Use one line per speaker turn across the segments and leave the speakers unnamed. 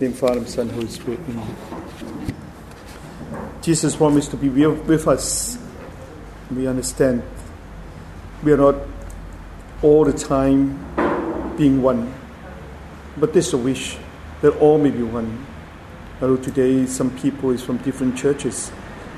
name of Father, Son, Holy Spirit. Amen. Jesus promised to be with us. We understand we are not all the time being one, but there's a wish that all may be one. Although today some people is from different churches,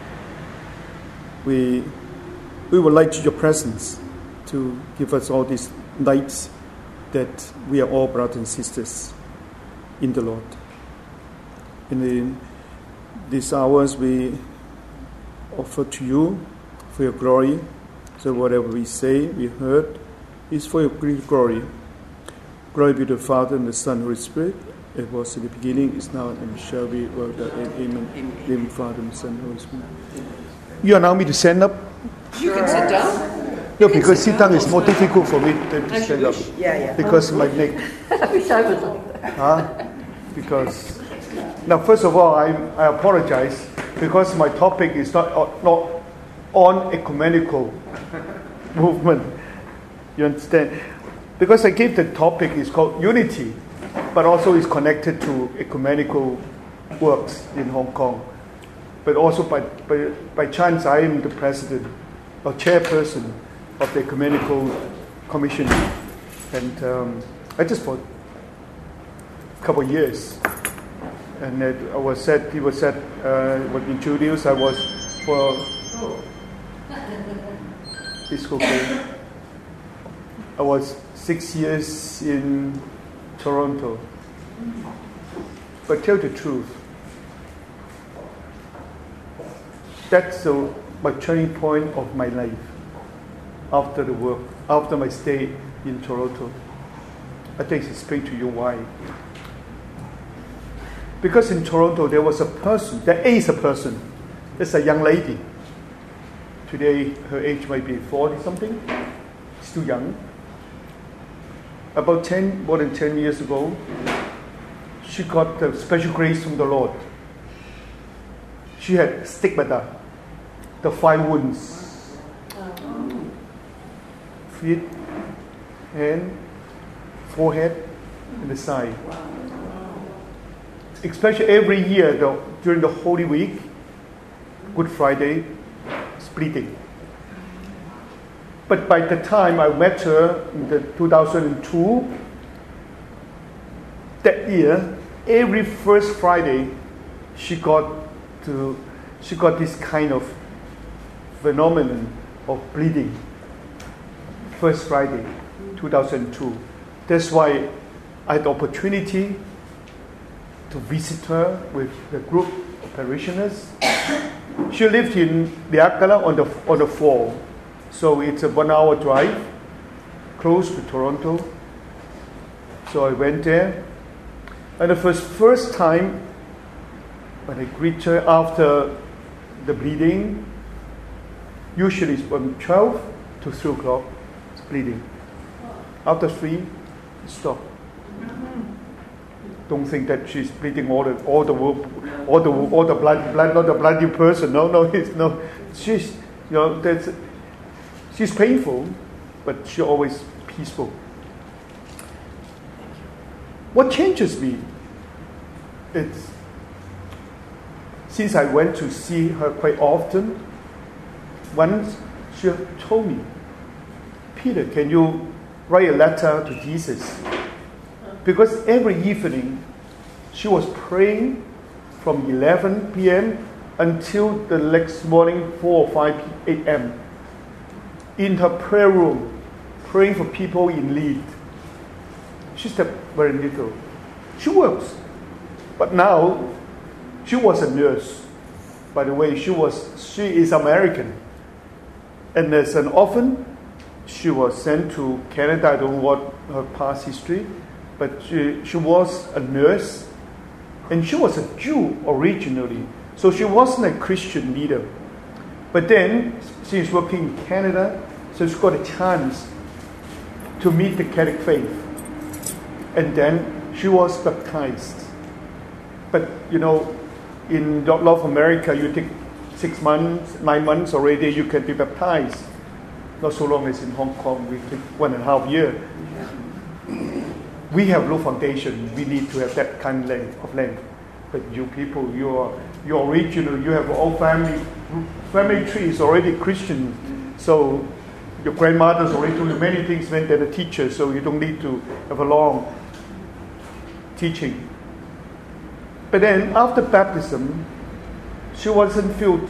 we would like your presence to give us all these nights that we are all brothers and sisters in the Lord. In these hours we offer to you for your glory. So whatever we say, we heard, is for your great glory. Glory be to the Father and the Son and the Holy Spirit. It was in the beginning, is now, and shall be, world without end. Amen. Name of the Father and the Son and the Holy Spirit. You allow me to stand up?
You can sit down.
No, because sit down is more difficult for me than to stand up.
Yeah.
Because my neck.
I wish I was like that.
Because now, first of all, I apologize because my topic is not on ecumenical movement. You understand? Because I gave the topic is called unity, but also is connected to ecumenical works in Hong Kong. But also by chance, I am the president or chairperson of the Ecumenical Commission, and I just for a couple of years. And he was said, when introduced, I was for it's okay. I was 6 years in Toronto. But tell the truth, that's my turning point of my life after the work, after my stay in Toronto. I think I'll explain to you why. Because in Toronto there is a person, there's a young lady. Today her age might be 40-something, still young. About more than 10 years ago, she got the special grace from the Lord. She had stigmata, the 5 wounds. Feet, hand, forehead, and the side. Especially every year during the Holy Week, Good Friday, it's bleeding. But by the time I met her in 2002, that year, every first Friday, she got this kind of phenomenon of bleeding. First Friday, 2002. That's why I had the opportunity to visit her with a group of parishioners. She lived in Liakala on the fall. So it's a 1-hour drive, close to Toronto. So I went there. And the first time when I greet her after the bleeding, usually it's from 12 to 3 o'clock, it's bleeding. After 3, it stops. Don't think that she's bleeding all the blood, not a bloody person. No. She's painful, but she's always peaceful. What changes me? It's since I went to see her quite often. Once she told me, Peter, can you write a letter to Jesus? Because every evening she was praying from 11 p.m. until the next morning 4 or 5 a.m. in her prayer room, praying for people in need. She stepped very little. She works. But now, she was a nurse. By the way, she is American. And as an orphan, she was sent to Canada. I don't know what her past history, but she was a nurse. And she was a Jew originally. So she wasn't a Christian leader. But then, she's working in Canada, so she got a chance to meet the Catholic faith. And then she was baptized. But, in North America, you take 6 months, 9 months already, you can be baptized. Not so long as in Hong Kong, we take 1.5 years. We have no foundation. We need to have that kind of land. But you people, you're original. You have all family tree is already Christian. So your grandmother's already told you many things when they're a teacher. So you don't need to have a long teaching. But then after baptism, she wasn't filled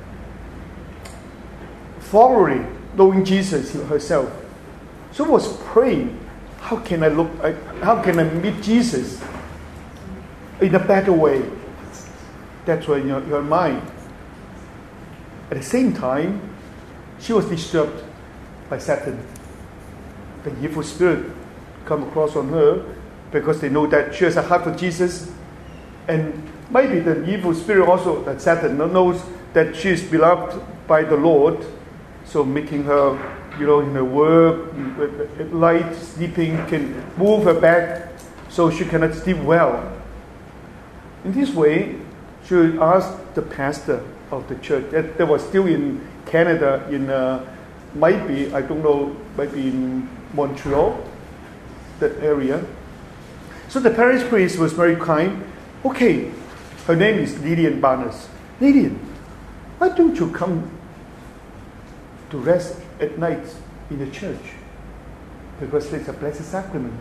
thoroughly knowing Jesus herself. She was praying, how can I meet Jesus in a better way? That's why in your mind. At the same time, she was disturbed by Satan. The evil spirit come across on her because they know that she has a heart for Jesus. And maybe the evil spirit also, that Satan knows that she is beloved by the Lord. So making her, in her work, at night, sleeping, can move her back so she cannot sleep well. In this way, she asked the pastor of the church, that was still in Canada, maybe in Montreal, that area. So the parish priest was very kind. Okay, her name is Lillian Barnes. Lillian, why don't you come to rest at night in the church? Because there's a blessed sacrament.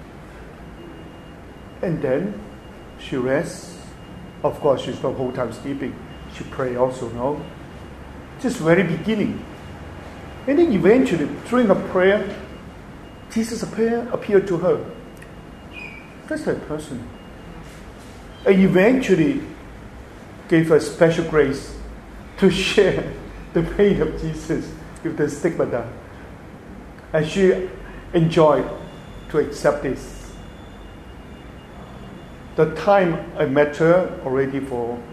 And then she rests. Of course, she's not the whole time sleeping. She prays also, no? Just very beginning. And then eventually, during her prayer, Jesus appeared to her. That's that person. And eventually gave her special grace to share the pain of Jesus with the stigmata. And she enjoyed to accept this. The time I met her already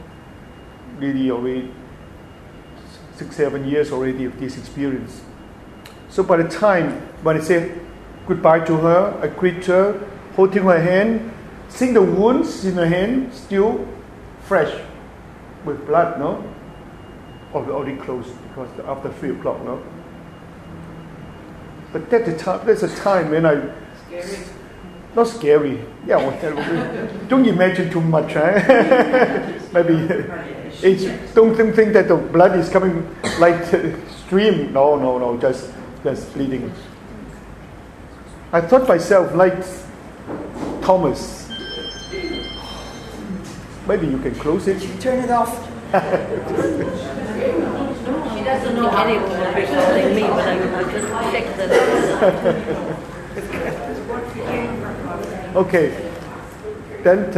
6-7 years already of this experience. So by the time when I say goodbye to her, I greet her, holding her hand, seeing the wounds in her hand still fresh with blood, no? Already closed because after 3 o'clock, no? But that's a time when I...
Scary.
Not scary. Yeah, don't imagine too much. Maybe don't think that the blood is coming like stream. No, just bleeding. I thought myself like Thomas. Maybe you can close it.
Turn it off. She doesn't know anyone will be calling me when I just check the
Okay. Then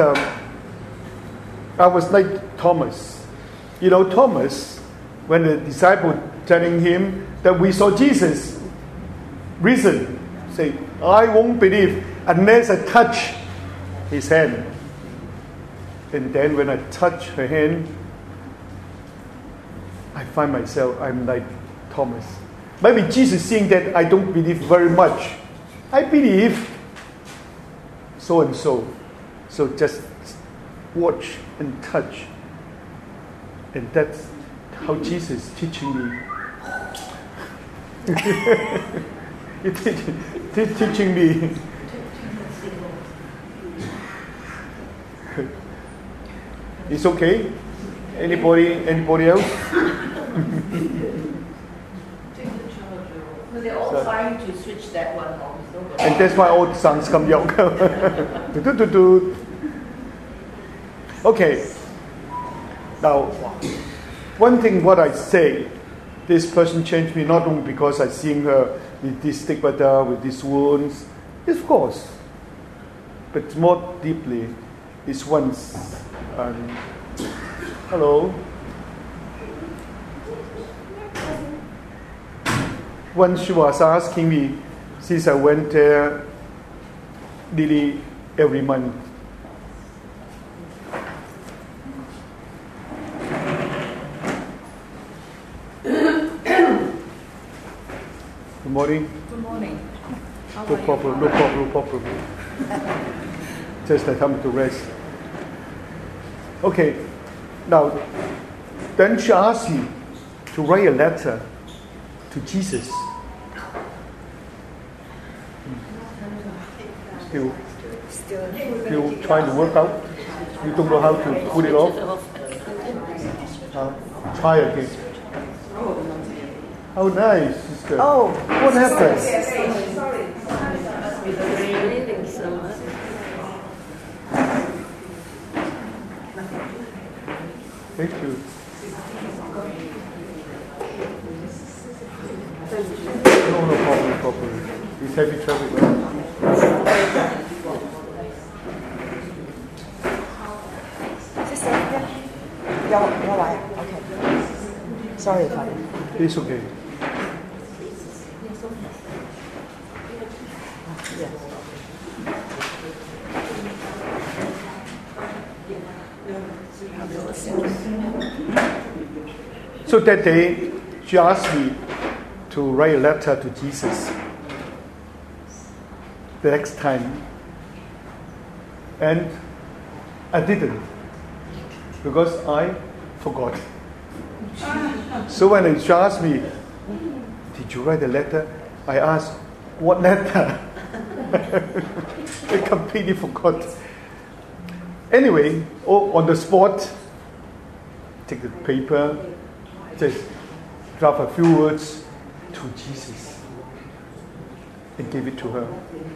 I was like Thomas. Thomas, when the disciple telling him that we saw Jesus risen, say, I won't believe unless I touch his hand. And then when I touch her hand, I find myself, I'm like Thomas. Maybe Jesus seeing that I don't believe very much. I believe so and so. So just watch and touch. And that's how Jesus is teaching me. He's teaching me. It's okay? Anybody else?
They're all trying to switch that one off.
And that's why all the songs come out. Okay. Now, one thing what I say, this person changed me not only because I seen her with this stigmata, with these wounds, of course, but more deeply, is once. Hello. Once she was asking me, since I went there nearly every month. Good morning.
Good morning.
No problem. Just the time to rest. Okay. Now, then she asked me to write a letter to Jesus. Still. Still trying to work out? You don't know how to put it off? Try again. How nice, sister.
Oh,
what happened?
Breathing so much.
Thank you. No problem. It's heavy traffic.
Sister, you're right. Okay. Sorry, Father.
It's okay.
Yes.
So that day, she asked me to write a letter to Jesus the next time. And I didn't, because I forgot. So when she asked me, did you write a letter? I asked, what letter? I completely forgot. Anyway, on the spot, take the paper, just draft a few words to Jesus and give it to her.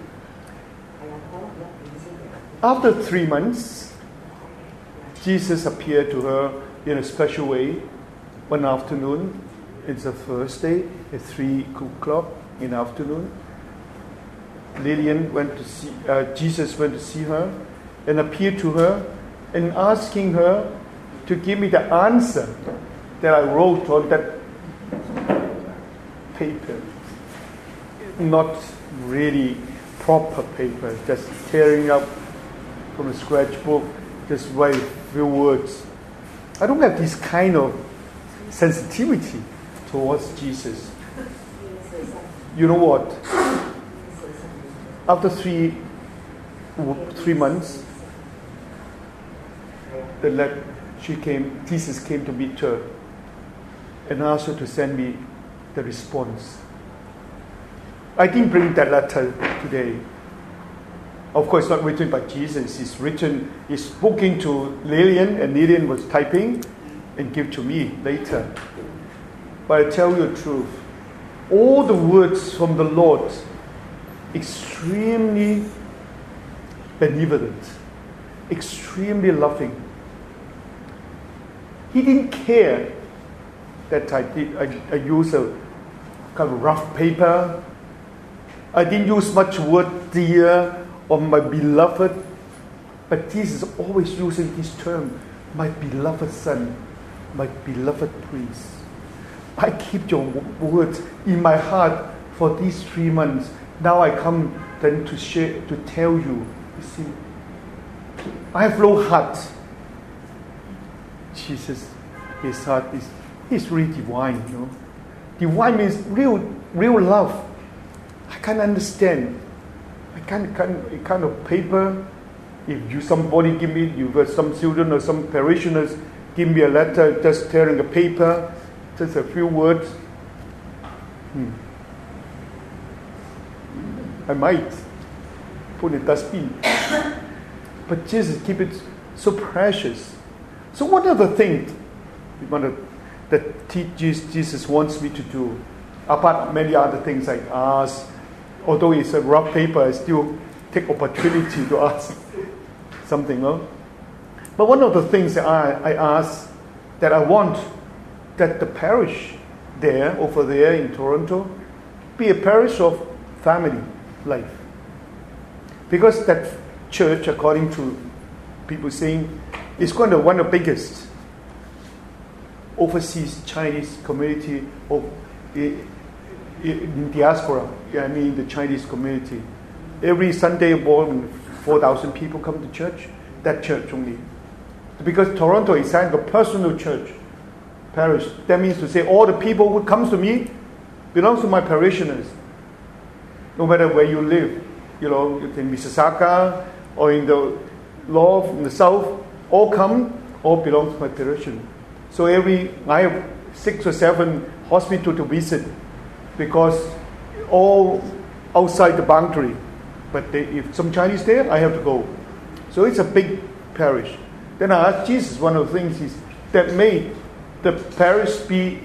After 3 months, Jesus appeared to her in a special way. One afternoon, it's a Thursday at 3 o'clock in the afternoon. Jesus went to see her and appeared to her and asking her to give me the answer that I wrote on that paper. Not really proper paper, just tearing up from a scratch book, just write a few words. I don't have this kind of sensitivity towards Jesus. You know what? After three months, Jesus came to meet her and asked her to send me the response. I didn't bring that letter today. Of course, not written by Jesus. It's spoken to Lillian, and Lillian was typing and give to me later. But I tell you the truth, all the words from the Lord, extremely benevolent, extremely loving. He didn't care that I use a kind of rough paper. I didn't use much word dear or my beloved. But Jesus is always using this term, my beloved son, my beloved prince. I keep your words in my heart for these 3 months. Now I come then to share, to tell you. You see, I have no heart. Jesus, his heart is really divine, you know. Divine means real love. I can't understand. I can't kind of paper. If somebody give me, some children or some parishioners give me a letter, just tearing a paper, just a few words. I might put in a dustbin. But Jesus keep it so precious. So what are the things that Jesus wants me to do? Apart from many other things I ask, although it's a rough paper, I still take opportunity to ask something. No? But one of the things that I ask, that I want that the parish over there in Toronto, be a parish of family life. Because that church, according to people saying, is one of the biggest overseas Chinese community in diaspora. I mean the Chinese community. Every Sunday morning, 4,000 people come to church. That church only. Because Toronto is kind of a personal church, parish. That means to say all the people who comes to me belongs to my parishioners. No matter where you live, you know, in Mississauga or in the north, in the south, all belong to my parishioner. So I have 6 or 7 hospitals to visit because all outside the boundary. But if some Chinese there, I have to go. So it's a big parish. Then I asked Jesus, one of the things is that made the parish be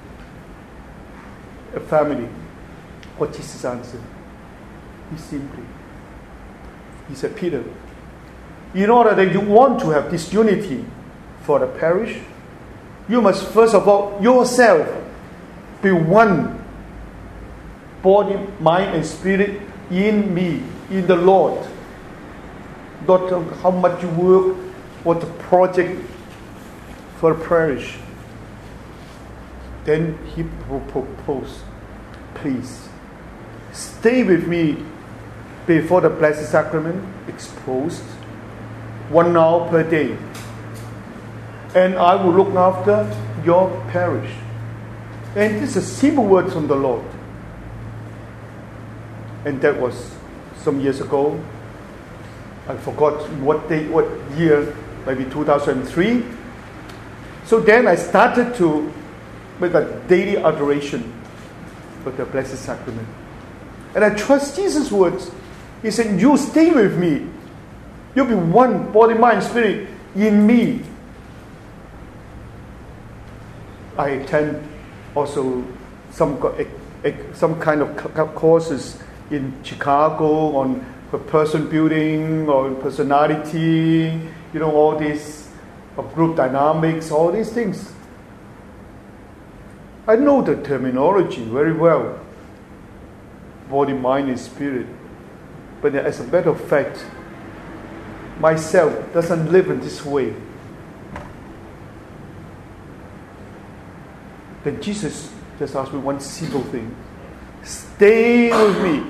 a family. What Jesus answered? He said, Peter, in order that you want to have this unity for the parish, you must first of all yourself be one body, mind, and spirit in me, in the Lord. Not how much you work, what the project for the parish. Then he proposed, please stay with me before the Blessed Sacrament exposed 1 hour per day, and I will look after your parish. And this is a simple word from the Lord. And that was some years ago. I forgot what year, maybe 2003. So then I started to make a daily adoration for the Blessed Sacrament. And I trust Jesus' words. He said, you stay with me. You'll be one body, mind, spirit in me. I attend also some kind of courses in Chicago on person building or personality, all these of group dynamics, all these things. I know the terminology very well. Body, mind, and spirit. But as a matter of fact, myself doesn't live in this way. Then Jesus just asked me one simple thing. Stay with me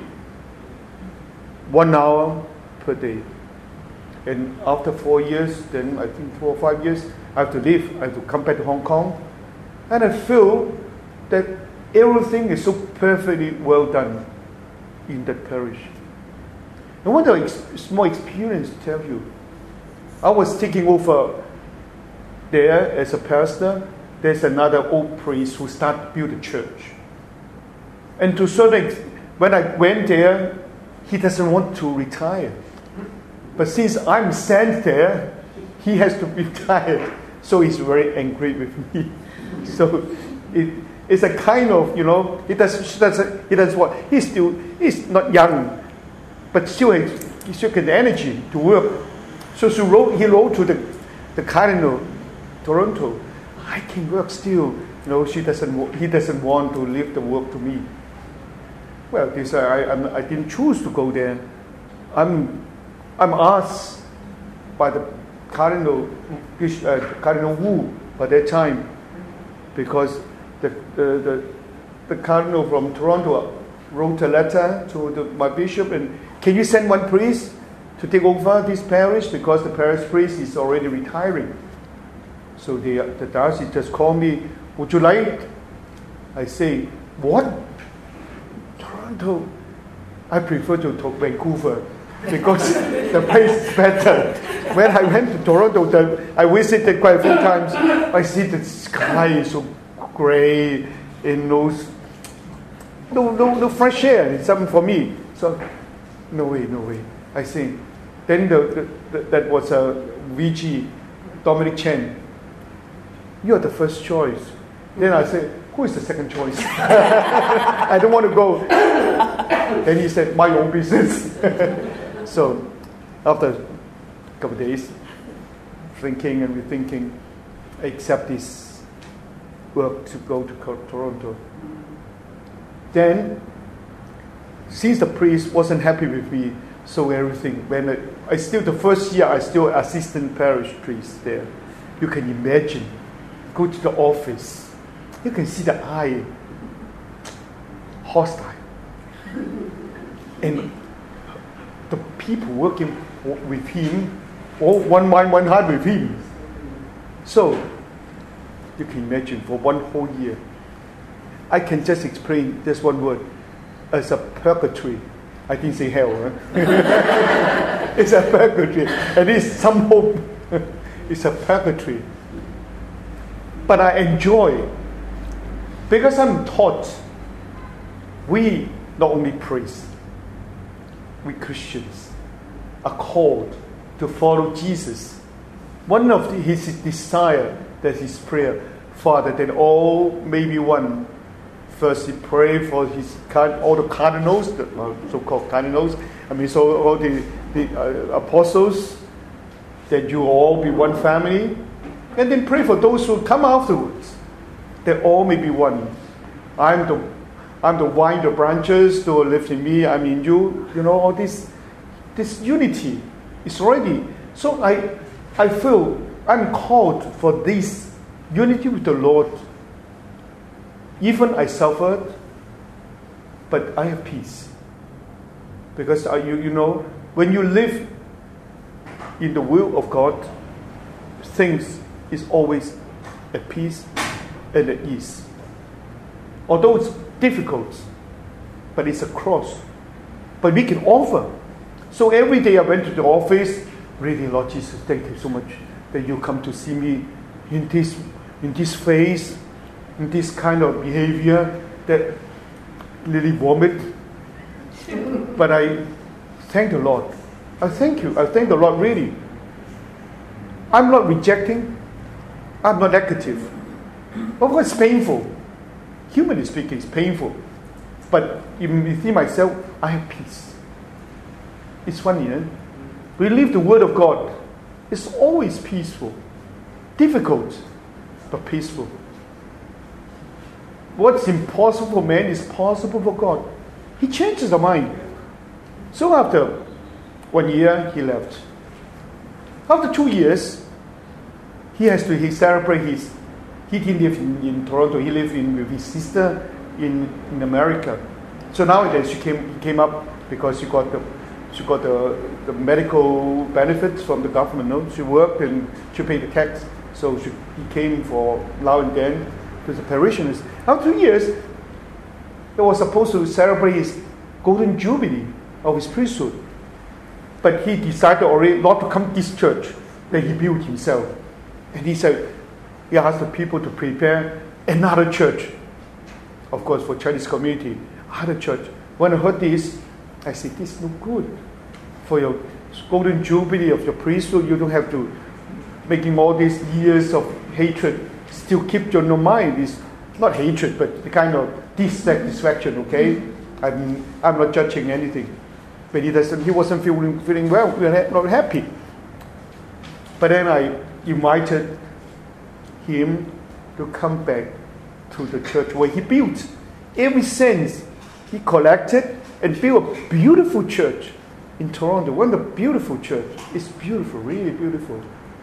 1 hour per day. And after 4 years, then I think 4 or 5 years, I have to leave. I have to come back to Hong Kong. And I feel that everything is so perfectly well done in that parish. I want a small experience to tell you. I was taking over there as a pastor. There's another old priest who started to build a church. And to certain extent, when I went there, he doesn't want to retire. But since I'm sent there, he has to be retired. So he's very angry with me. So it's a kind of, he does what? He's not young, but still has the energy to work. So he wrote to the Cardinal Toronto, I can work still. He doesn't want to leave the work to me. Well, I didn't choose to go there. I'm asked by the Cardinal Wu by that time, because the Cardinal from Toronto wrote a letter to my bishop, and can you send one priest to take over this parish, because the parish priest is already retiring. So the diocese just called me, would you like? I say, what? Toronto? I prefer to talk Vancouver because the place is better. When I went to Toronto, I visited quite a few times. I see the sky is so gray and no fresh air. It's something for me. So no way. I say, then that was a VG, Dominic Chen. You're the first choice. Then I said, who is the second choice? I don't want to go. Then he said, my own business. So after a couple of days, thinking and rethinking, I accept this work to go to Toronto. Then, since the priest wasn't happy with me, so everything, when the first year I still assistant parish priest there. You can imagine, go to the office, you can see the eye, hostile. And the people working with him, all one mind, one heart with him. So, you can imagine for one whole year, I can just explain this one word as a purgatory. I didn't say hell. Huh? It's a purgatory. And it's some hope. It's a purgatory. But I enjoy, because I'm taught, we not only priests, we Christians are called to follow Jesus. One of his desire, that his prayer, Father, that all may be one. First, he prayed for all the cardinals, the so-called cardinals. So all the apostles, that you all be one family, and then pray for those who come afterwards, that all may be one. I'm the vine, the branches, those who live in me, I'm in you. All this unity is ready. So I feel I'm called for this unity with the Lord. Even I suffered, but I have peace. Because when you live in the will of God, things is always at peace and at ease. Although it's difficult, but it's a cross. But we can offer. So every day I went to the office, really, Lord Jesus, thank you so much that you come to see me in this phase, in this kind of behavior that really vomit. But I thank the Lord. I thank you. I thank the Lord really. I'm not rejecting. I'm not negative. Of course, it's painful. Humanly speaking, it's painful. But even within myself, I have peace. It's funny, We live the Word of God. It's always peaceful. Difficult, but peaceful. What's impossible for man is possible for God. He changes the mind. So after 1 year, he left. After 2 years, he celebrate he didn't live in Toronto. He lived with his sister in America. So nowadays he came up because she got the medical benefits from the government. No? She worked and she paid the tax. So he came for now and then to the parishioners. After 2 years, he was supposed to celebrate his golden jubilee of his priesthood. But he decided already not to come to this church that he built himself. And he asked the people to prepare another church. Of course, for Chinese community, another church. When I heard this, I said, this is no good. For your golden jubilee of your priesthood, you don't have to making all these years of hatred still keep your mind. It's not hatred, but the kind of dissatisfaction, okay? I'm not judging anything. But he wasn't feeling well, not happy. But then I invited him to come back to the church where he built. Ever since, he collected and built a beautiful church in Toronto. One of the beautiful church. It's beautiful, really beautiful.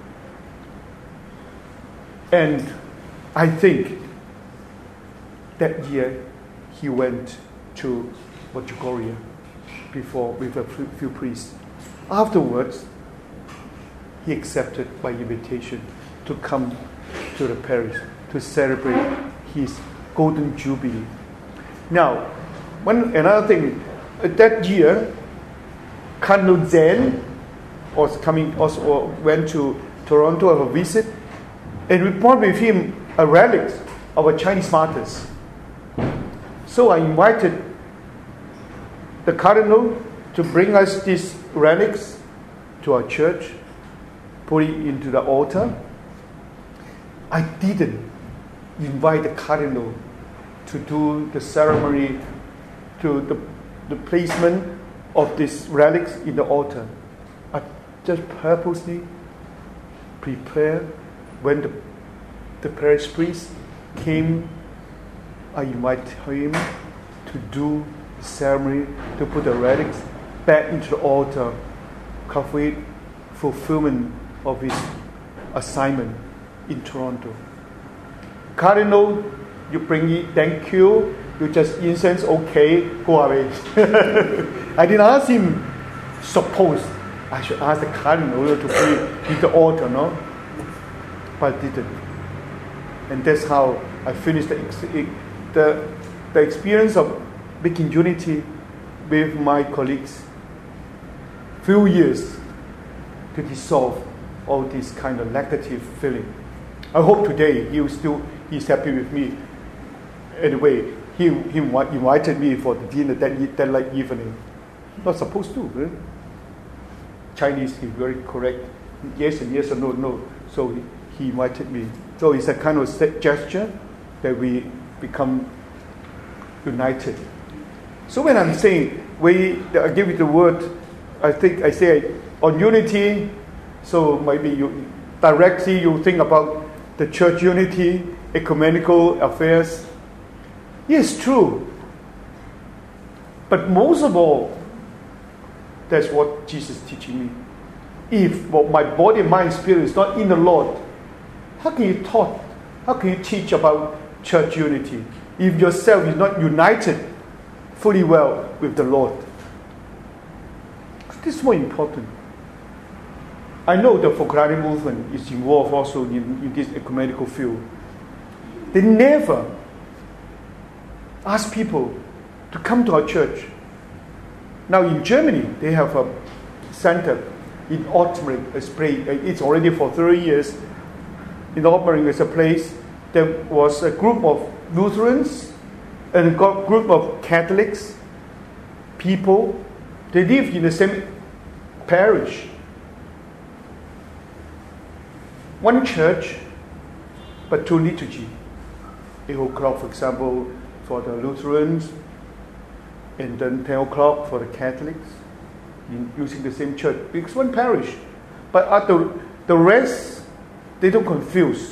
And I think that year he went to Medjugorje before with a few priests. Afterwards, he accepted my invitation to come to the parish to celebrate his golden jubilee. Now, another thing, that year, Cardinal Zen also went to Toronto on a visit, and we brought with him a relic of a Chinese martyrs. So I invited the Cardinal to bring us these relics to our church, put it into the altar. I didn't invite the Cardinal to do the ceremony, to the placement of these relics in the altar. I just purposely prepared. When the parish priest came, I invited him to do the ceremony, to put the relics back into the altar, complete fulfillment of his assignment in Toronto. Cardinal, you bring it, thank you. You just incense, okay, go away. I didn't ask him. Suppose I should ask the Cardinal to be in the altar, no? But I didn't. And that's how I finished the experience of making unity with my colleagues. Few years to dissolve all this kind of negative feeling. I hope today he's happy with me. Anyway, he invited me for the dinner that evening. Not supposed to, right? Chinese is very correct. Yes and yes or no, no. So he invited me. So it's a kind of gesture that we become united. So when I'm saying I give you the word, I think I say on unity. So maybe you directly you think about the church unity, ecumenical affairs. Yes, true. But most of all, that's what Jesus is teaching me. If my body, mind, spirit is not in the Lord, how can you talk? How can you teach about church unity if yourself is not united fully well with the Lord? This is more important. I know the Focolare movement is involved also in this ecumenical field. They never ask people to come to our church. Now in Germany, they have a center in Ottmaring. It's already for 30 years. In Ottmaring is a place. There was a group of Lutherans and a group of Catholics, people. They live in the same parish. One church, but two liturgy. 8 o'clock, for example, for the Lutherans, and then 10 o'clock for the Catholics, using the same church. It's one parish. But the rest, they don't confuse.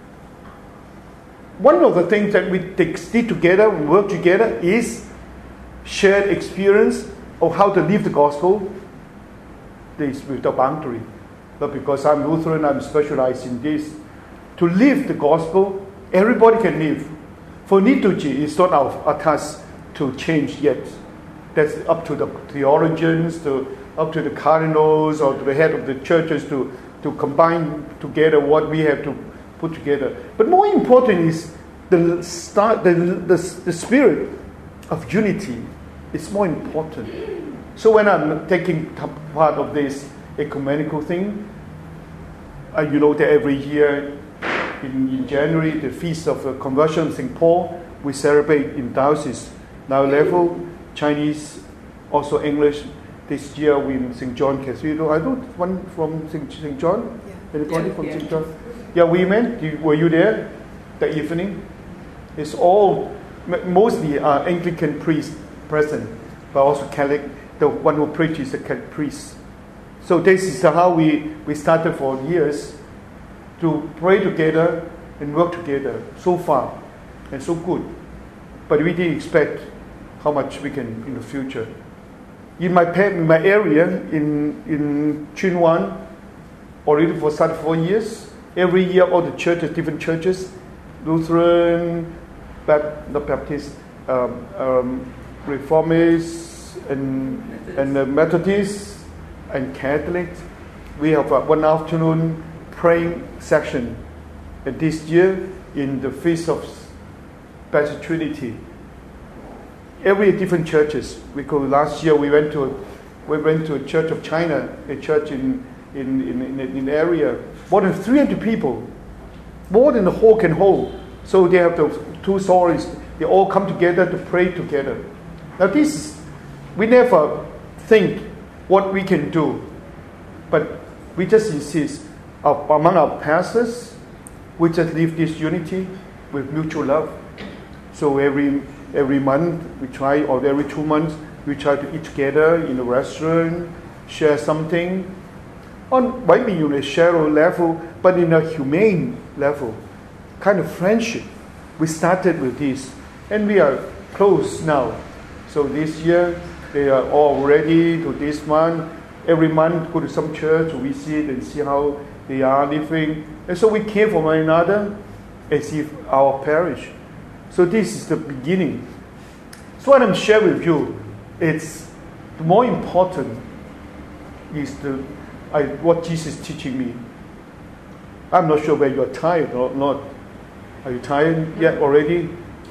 One of the things that we stick together, we work together, is shared experience of how to live the gospel. This without boundary. Not because I'm Lutheran, I'm specialized in this. To live the gospel, everybody can live. For liturgy, it's not our task to change yet. That's up to the theologians, up to the cardinals or to the head of the churches to combine together what we have to put together. But more important is the spirit of unity is more important. So when I'm taking part of this ecumenical thing, you know that every year in January, the Feast of Conversion of St. Paul, we celebrate in diocese now level, Chinese, also English. This year we in St. John Cathedral. I don't one from St. John? Yeah. Anybody from St. John? Yeah, women, were you there that evening? It's all, mostly Anglican priests present, but also Catholic. The one who preaches is a Catholic priest. So this is how we started for years to pray together and work together so far and so good. But we didn't expect how much we can in the future. In my area, in Chunwan, already for 4 years, every year all the churches, different churches, Lutheran, not Baptist, Reformists, and Methodists, and Catholics. We have one afternoon praying session. And this year, in the Feast of Blessed Trinity, every different churches. Last year we went to a church of China, a church in area. More than 300 people, more than the hall can hold. So they have the 2 stories. They all come together to pray together. Now we never think what we can do, but we just insist among our pastors, we just live this unity with mutual love. So every month we try, or every 2 months we try to eat together in a restaurant, share something, on maybe in a shallow level, but in a humane level, kind of friendship. We started with this, and we are close now. So this year they are all ready to this month. Every month go to some church to visit and see how they are living, and so we care for one another as if our parish. So this is the beginning. So what I'm sharing with you, it's the more important is what Jesus is teaching me. I'm not sure whether you're tired or not. Are you tired yet already?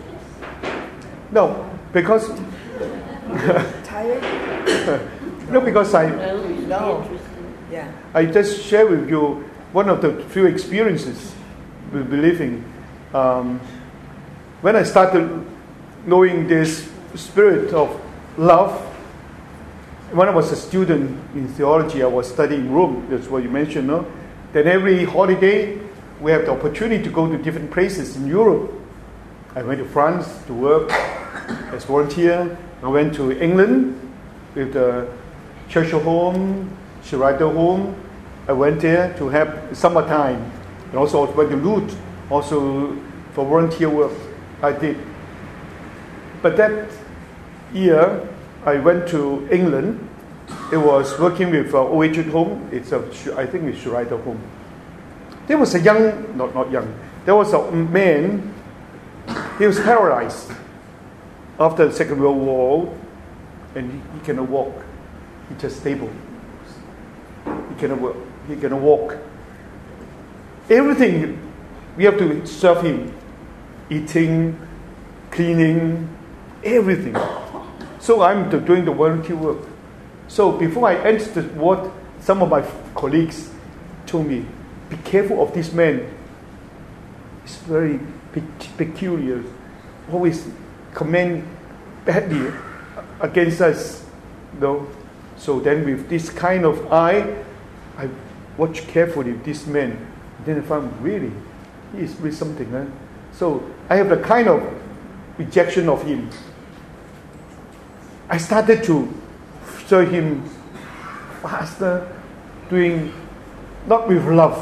No, because
tired?
No, because
No. Yeah.
I just share with you one of the few experiences with believing. When I started knowing this spirit of love when I was a student in theology, I was studying in Rome. That's what you mentioned, no? Then every holiday, we have the opportunity to go to different places in Europe. I went to France to work as volunteer. I went to England with the Churchill Home, Schreiter Home. I went there to have summertime. And also went to Lourdes, also for volunteer work. I did. But that year, I went to England. It was working with OH Home. I think it's Schreiter Home. There was a not young. There was a man. He was paralyzed after the Second World War, and he cannot walk. He just stable. He cannot work. He cannot walk. Everything we have to serve him, eating, cleaning, everything. So I'm doing the volunteer work. So before I entered the ward, some of my colleagues told me, "Be careful of this man. He's very peculiar. Always comment badly against us." No. So then with this kind of eye, I watch carefully this man. Then I found really, he is really something. Huh? So I have the kind of rejection of him. I started to serve him faster, doing not with love.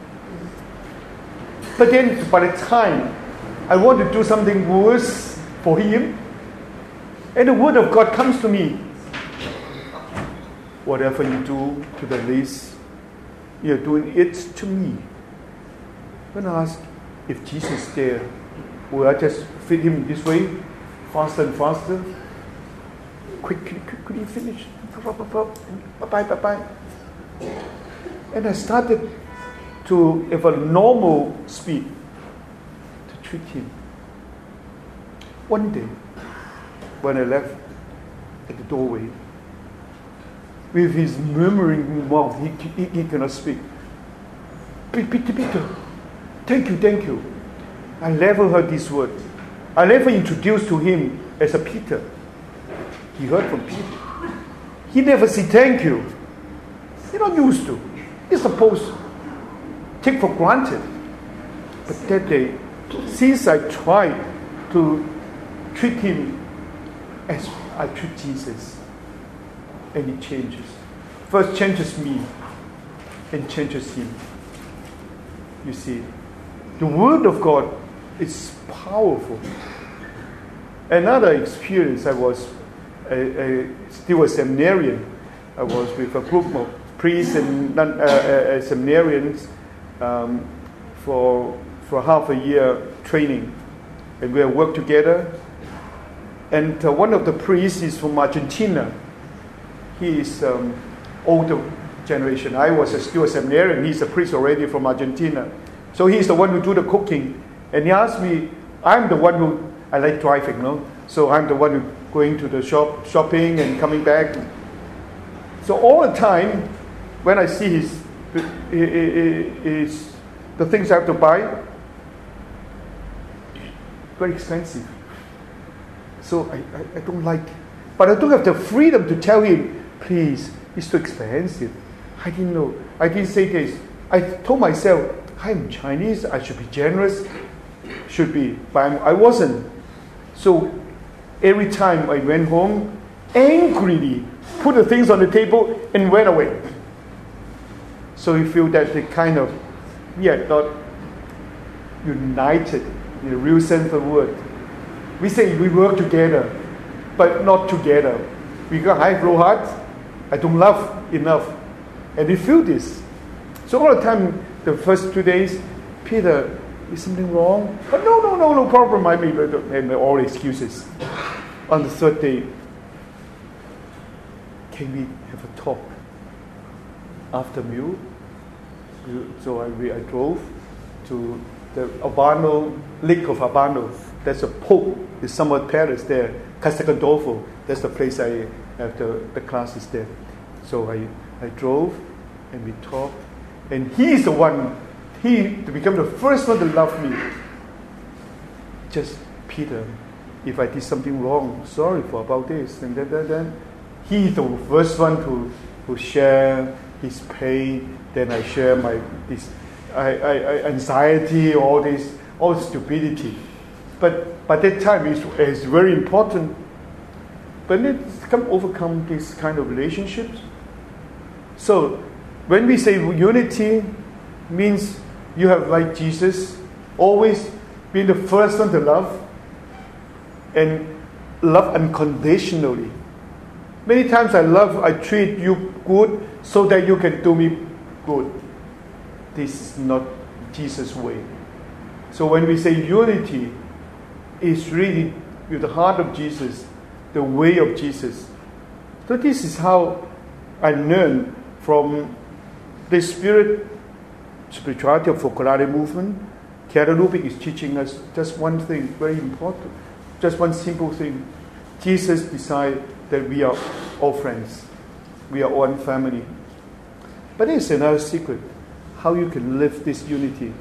But then by the time I want to do something worse for him, and the word of God comes to me. Whatever you do to the least, you're doing it to me. When I ask if Jesus is there, will I just feed him this way, faster and faster? Quickly, finish. Bye-bye. And I started to have a normal speed to treat him. One day, when I left at the doorway, with his murmuring mouth, he cannot speak. Peter, thank you. I never heard this word. I never introduced to him as a Peter. He heard from Peter. He never said thank you. He's not used to. He's supposed to take for granted. But that day, since I tried to treat him as I treat Jesus, and he changes. First changes me, and changes him. You see, the Word of God is powerful. Another experience, I was still a seminarian. I was with a group of priests and seminarians for half a year training, and we worked together. And one of the priests is from Argentina. He is older generation. I was still a seminarian. He's a priest already from Argentina. So he's the one who do the cooking. And he asked me, I'm the one who, I like driving, no? So I'm the one who going to the shopping and coming back. So all the time, when I see his the things I have to buy, very expensive. So I don't like, but I don't have the freedom to tell him, please, it's too expensive. I didn't know. I didn't say this. I told myself, I'm Chinese, I should be generous. Should be, but I wasn't. So every time I went home, angrily put the things on the table and went away. So you feel that the kind of, we are not united in the real sense of the word. We say we work together, but not together. Because I have low heart, I don't love enough. And we feel this. So all the time, the first 2 days, Peter, is something wrong? But no problem. I mean, and all excuses. On the third day, can we have a talk after meal? So I drove to the Albano, Lake of Albano. There's a Pope, the summer palace there, Castel Gandolfo. That's the place I have the classes there. So I drove and we talked. And he's the one, to become the first one to love me. Just, Peter, if I did something wrong, sorry for about this. And then He is the first one to share his pain. Then I share anxiety, all stupidity. But by that time, it's very important. But let's overcome this kind of relationships. So when we say unity, means you have, like Jesus, always been the first one to love, and love unconditionally. Many times I treat you good so that you can do me good. This is not Jesus' way. So when we say unity, it's really with the heart of Jesus, the way of Jesus. So this is how I learned from the spirituality of Focolare movement. Karen Rubik is teaching us just one thing, very important, just one simple thing. Jesus decided that we are all friends. We are one family. But there's another secret, how you can live this unity.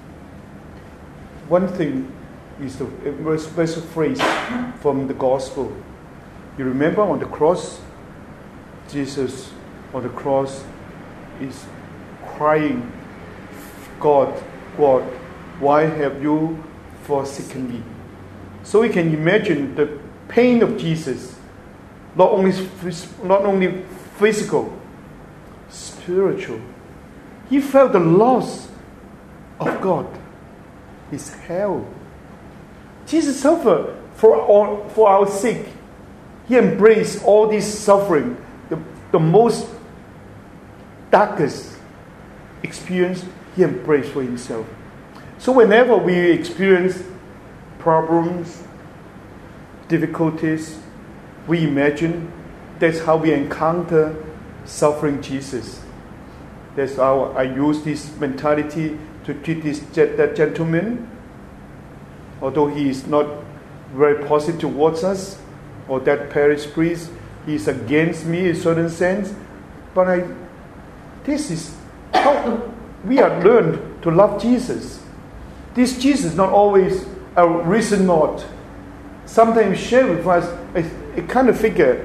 One thing is the special phrase from the gospel. You remember on the cross, Jesus on the cross is crying, God, God, why have you forsaken me? So we can imagine the pain of Jesus, not only physical, spiritual. He felt the loss of God, his hell. Jesus suffered for our sake. He embraced all this suffering, the most darkest experience he embraced for himself. So whenever we experience problems, difficulties, we imagine that's how we encounter suffering Jesus. That's how I use this mentality to treat that gentleman, although he is not very positive towards us, or that parish priest, he is against me in a certain sense. But this is how we have learned to love Jesus. This Jesus is not always a risen Lord. Sometimes share with us a kind of figure.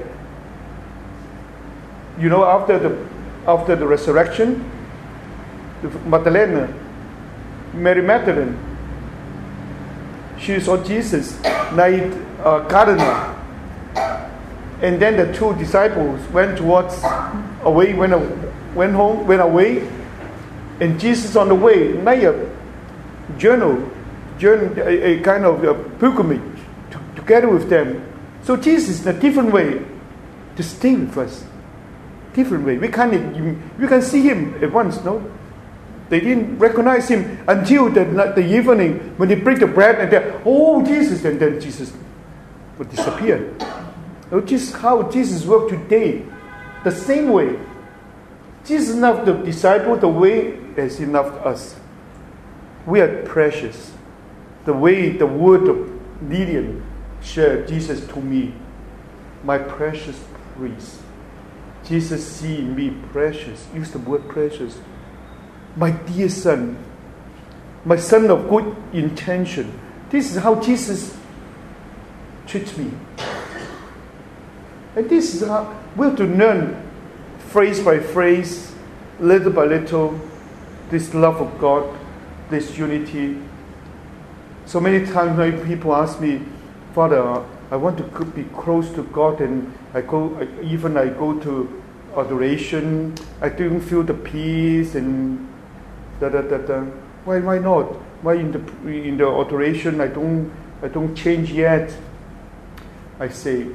You know, after the resurrection, Mary Magdalene, she saw Jesus like a gardener. And then the two disciples went away, and Jesus on the way, like a journey, a kind of a pilgrimage together with them. So Jesus in a different way to stay with us. Different way. We can see him at once, no? They didn't recognize him until the evening when they break the bread and they, oh, Jesus, and then Jesus would disappear. Which is how Jesus worked today. The same way. Jesus loved the disciple the way as he loved us. We are precious. The way the word of Lillian shared Jesus to me, my precious priest. Jesus see in me precious. Use the word precious. My dear son. My son of good intention. This is how Jesus treats me. And this is how we have to learn phrase by phrase, little by little, this love of God, this unity. So many times when people ask me, Father, I want to be close to God, and I go to adoration, I don't feel the peace and Why not? Why in the adoration I don't change yet? I say,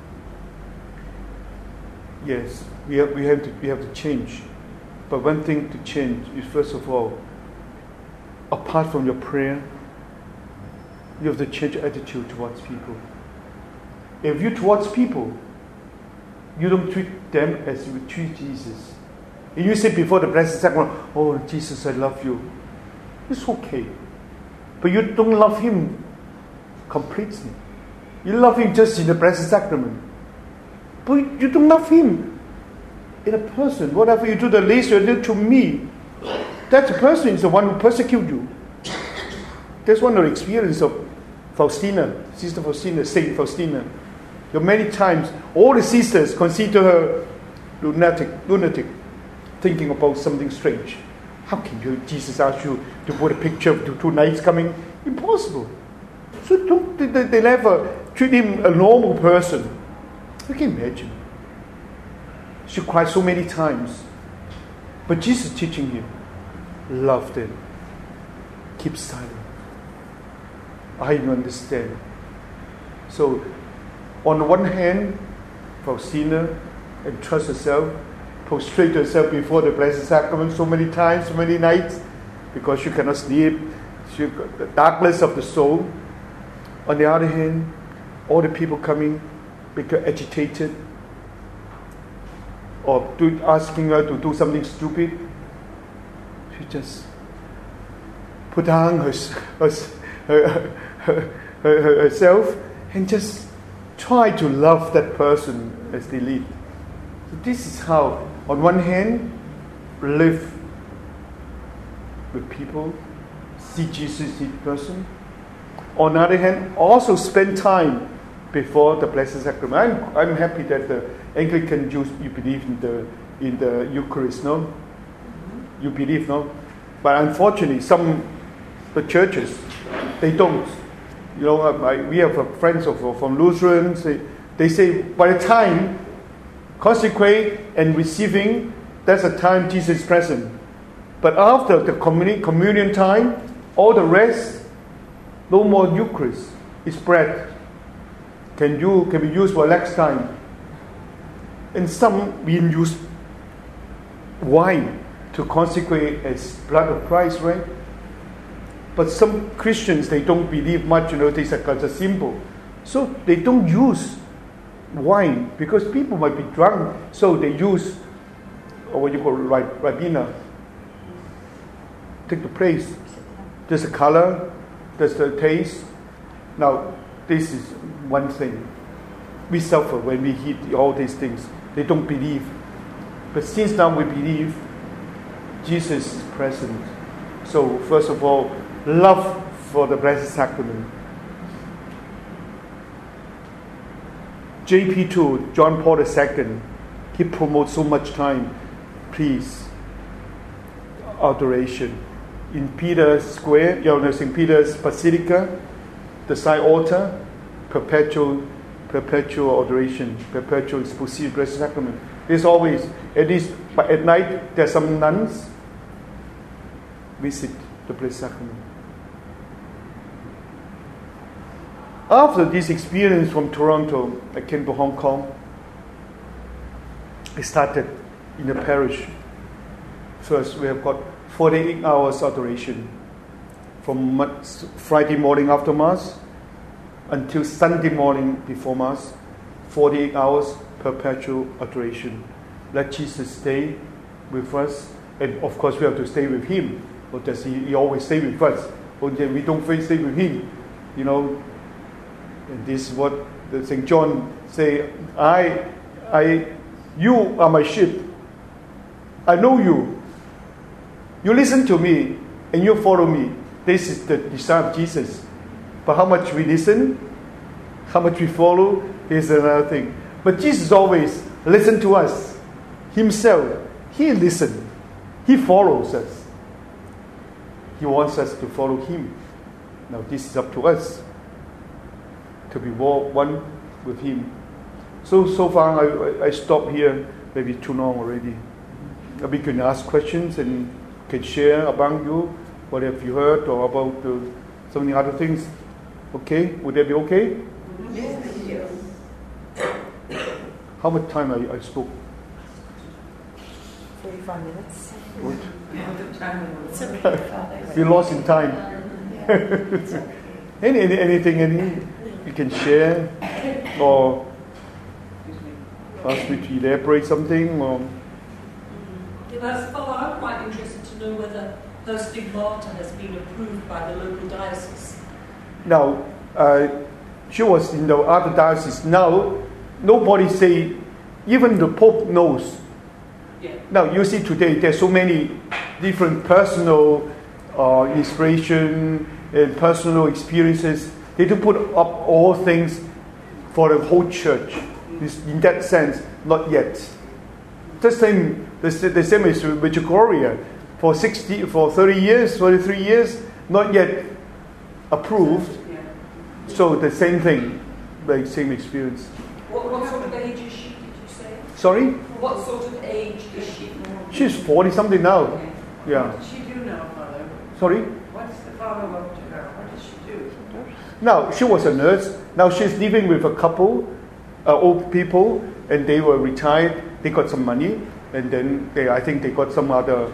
yes, we have to change. But one thing to change is, first of all, apart from your prayer, you have to change your attitude towards people. If you towards people, you don't treat them as you would treat Jesus. If you say before the Blessed Sacrament, oh, Jesus, I love you, it's okay. But you don't love him completely. You love him just in the Blessed Sacrament. But you don't love him in a person. Whatever you do, the least you do to me, that person is the one who persecutes you. That's one of the experience of Faustina, Sister Faustina, Saint Faustina. So many times, all the sisters consider her lunatic, thinking about something strange. How can Jesus ask you to put a picture of the two knights coming? Impossible. So they never treat him a normal person. You can imagine. She cried so many times. But Jesus teaching him, love them. Keep silent. I understand. So, on the one hand, Faustina entrusts herself, prostrate herself before the Blessed Sacrament so many times, so many nights, because she cannot sleep. She got the darkness of the soul. On the other hand, all the people coming become agitated or asking her to do something stupid. She just put down herself and just try to love that person as they live. So this is how, on one hand, live with people, see Jesus in person. On the other hand, also spend time before the Blessed Sacrament. I'm happy that the Anglican Jews, you believe in the Eucharist, no? You believe, no? But unfortunately, the churches, they don't. You know, we have friends from Lutherans. They say by the time consecrate and receiving, that's the time Jesus is present. But after the communion time, all the rest, no more Eucharist. It's bread. Can be used for next time. And some even use wine to consecrate as blood of Christ, right? But some Christians, they don't believe much, they say it's a symbol. So they don't use wine because people might be drunk. So they use what you call Ribena. Take the place. There's the color, there's the taste. Now, this is one thing. We suffer when we eat all these things. They don't believe. But since now we believe, Jesus is present. So, first of all, love for the Blessed Sacrament. JP2, John Paul II, he promotes so much time. Please, adoration. In Peter's Square, St. Peter's Basilica, the side altar, perpetual adoration, perpetual exposition, Blessed Sacrament. There's always, at night, there's some nuns visit the Blessed Sacrament. After this experience from Toronto, I came to Hong Kong. I started in the parish. First, we have got 48 hours adoration from Friday morning after Mass until Sunday morning before Mass. 48 hours perpetual adoration. Let Jesus stay with us, and of course we have to stay with Him. Or does He always stay with us? Or we don't stay with Him, And this is what the St. John say. You are my sheep. I know you. You listen to me and you follow me. This is the desire of Jesus. But how much we listen, how much we follow is another thing. But Jesus always listens to us. Himself, He listens. He follows us. He wants us to follow Him. Now this is up to us to be one with Him. So far I stopped here, maybe too long already. We can ask questions and can share among you what have you heard or about some other things. Okay? Would that be okay?
Yes.
How much time I spoke?
45 minutes.
We lost in time. Anything you can share or ask me to elaborate something or.
As a follow, I'm quite interested to know whether hosting Marta has been approved by the local diocese.
Now, she was in the other diocese. Now, nobody say, even the Pope knows.
Yeah.
Now, you see today, there's so many different personal inspiration and personal experiences. They do put up all things for the whole church. In that sense, not yet. The same as with Gloria. For 30 years, 43 years, not yet approved. So the same thing, the same experience.
What sort of age is she, did you say?
Sorry?
What sort of age is she?
She's 40 something now. Yeah.
What does she do now, Father?
Sorry?
What's the follow-up to her? What does she do?
Now, she was a nurse. Now she's living with a couple, old people, and they were retired. They got some money, and then I think they got some other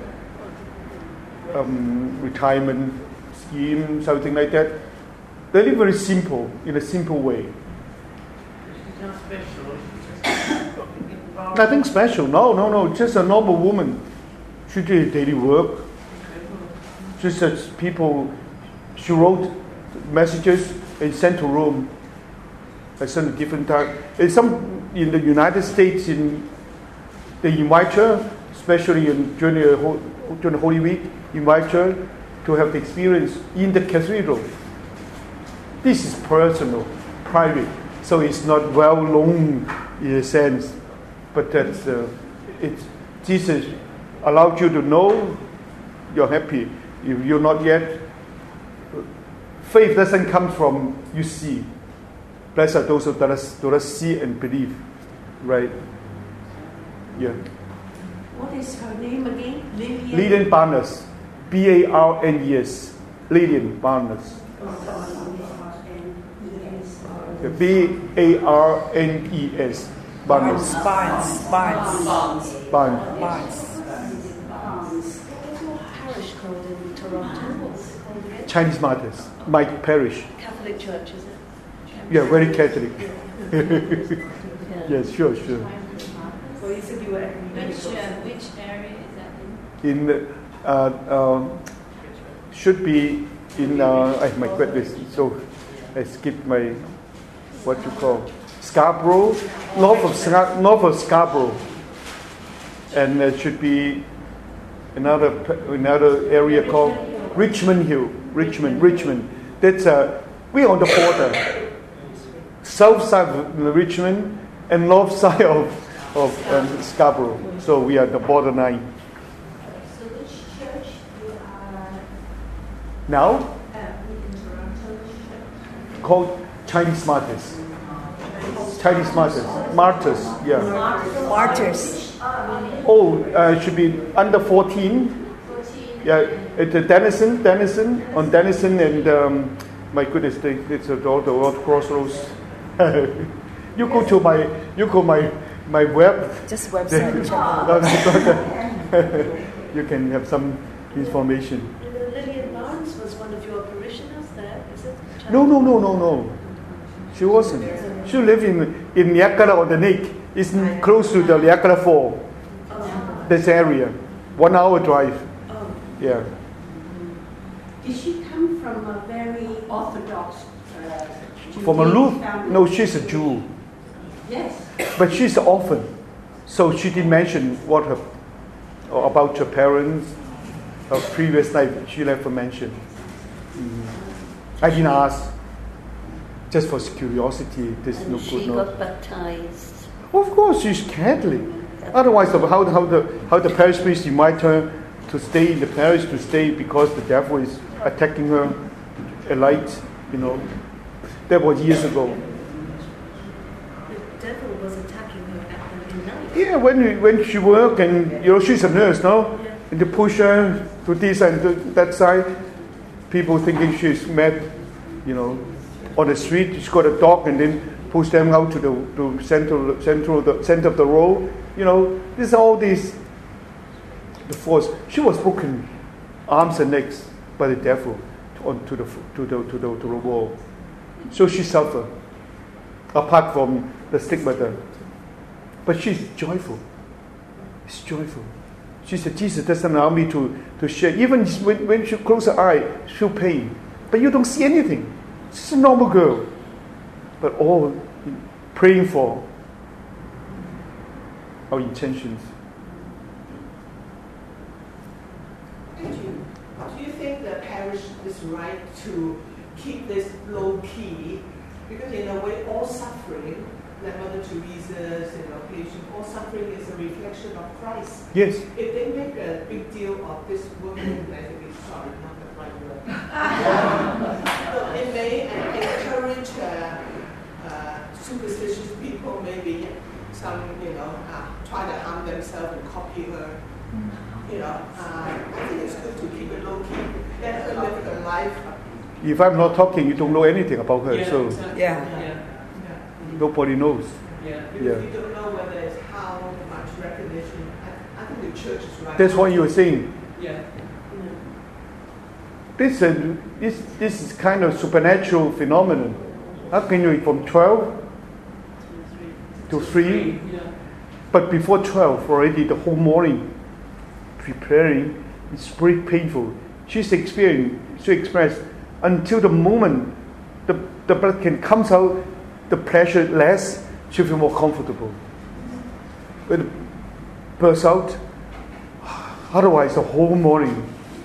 retirement scheme, something like that. They live very simple, in a simple way.
She's not special. She's just
Nothing special. No. Just a normal woman. She did daily work. Just as people, she wrote messages and sent to Rome. I sent at different time. And some in the United States, they invite her, especially during the Holy Week, invite her to have the experience in the cathedral. This is personal, private, so it's not well known in a sense, but that's Jesus allowed you to know you're happy. If you're not yet, faith doesn't come from you see. Blessed are those who do not see and believe, right? Yeah.
What is her name again?
Lillian Barnes, Barnes, Lillian Barnes. Barnes.
Barnes.
Parish called in Toronto.
Chinese Martyrs, Mike Parish.
Catholic Church, is it?
Yeah, very Catholic.
Yeah.
Yes, sure.
Well, you said you were
Which area is that in?
Should be in. My goodness. So I skipped my what you call Scarborough, north of Scarborough, and it should be another area called Richmond Hill. Richmond. That's we're on the border, south side of Richmond and north side of Scarborough. So we are the borderline.
So which church you are
Now
in Toronto?
called Chinese Martyrs. Martyrs. Yeah.
Martyrs.
Oh, should be under 14. Yeah, at the Denison and my goodness, it's all the World Crossroads. You go my web.
Just website.
You can have some information.
Lillian Barnes was one of your parishioners there, is it?
No. She wasn't. She lived in Niagara on the Lake. It's close to the Niagara Fall. This area. 1 hour drive. Yeah.
Did she come from a very orthodox
From a
Judean
Luke?
family?
No, she's a Jew.
Yes.
But she's an orphan. So she didn't mention about her parents. Her previous life, she never mentioned. I didn't ask. Just for curiosity. This
And
no
she
good. No.
got baptized.
Of course, she's Catholic. Otherwise, how the parish priest invite her to stay in the parish because the devil is attacking her a light, That was years ago.
The devil was attacking her at night.
Yeah, when she worked and she's a nurse, no?
Yeah.
And they push her to this and to that side. People thinking she's mad, on the street. She's got a dog and then push them out to the center of the road. This all this. The force. She was broken arms and legs by the devil to the wall. So she suffered. Apart from the stigma there. But she's joyful. It's joyful. She said, Jesus doesn't allow me to share. Even when she close her eye, she'll pain. But you don't see anything. She's a normal girl. But all praying for our intentions.
Do you think the parish is right to keep this low key?
Because in a way, all suffering, like Mother Teresa's, patient, all suffering is a reflection of Christ.
Yes.
If they make a big deal of this woman, I think it's sorry, not the right word. So it may encourage superstitious people, maybe some, try to harm themselves and copy her. I think it's good to keep it low key. Let her live her life.
If I'm not talking, you don't know anything about her, so
Yeah.
nobody knows.
Because you don't know whether it's how much recognition. I think the church is right.
That's what you were saying.
Yeah.
This is kind of supernatural phenomenon. How can you from 12 to 3?
Yeah.
But before 12, already the whole morning preparing, it's very painful. She expressed until the moment the blood can come out, the pressure less, she feels more comfortable. When it bursts out, otherwise the whole morning,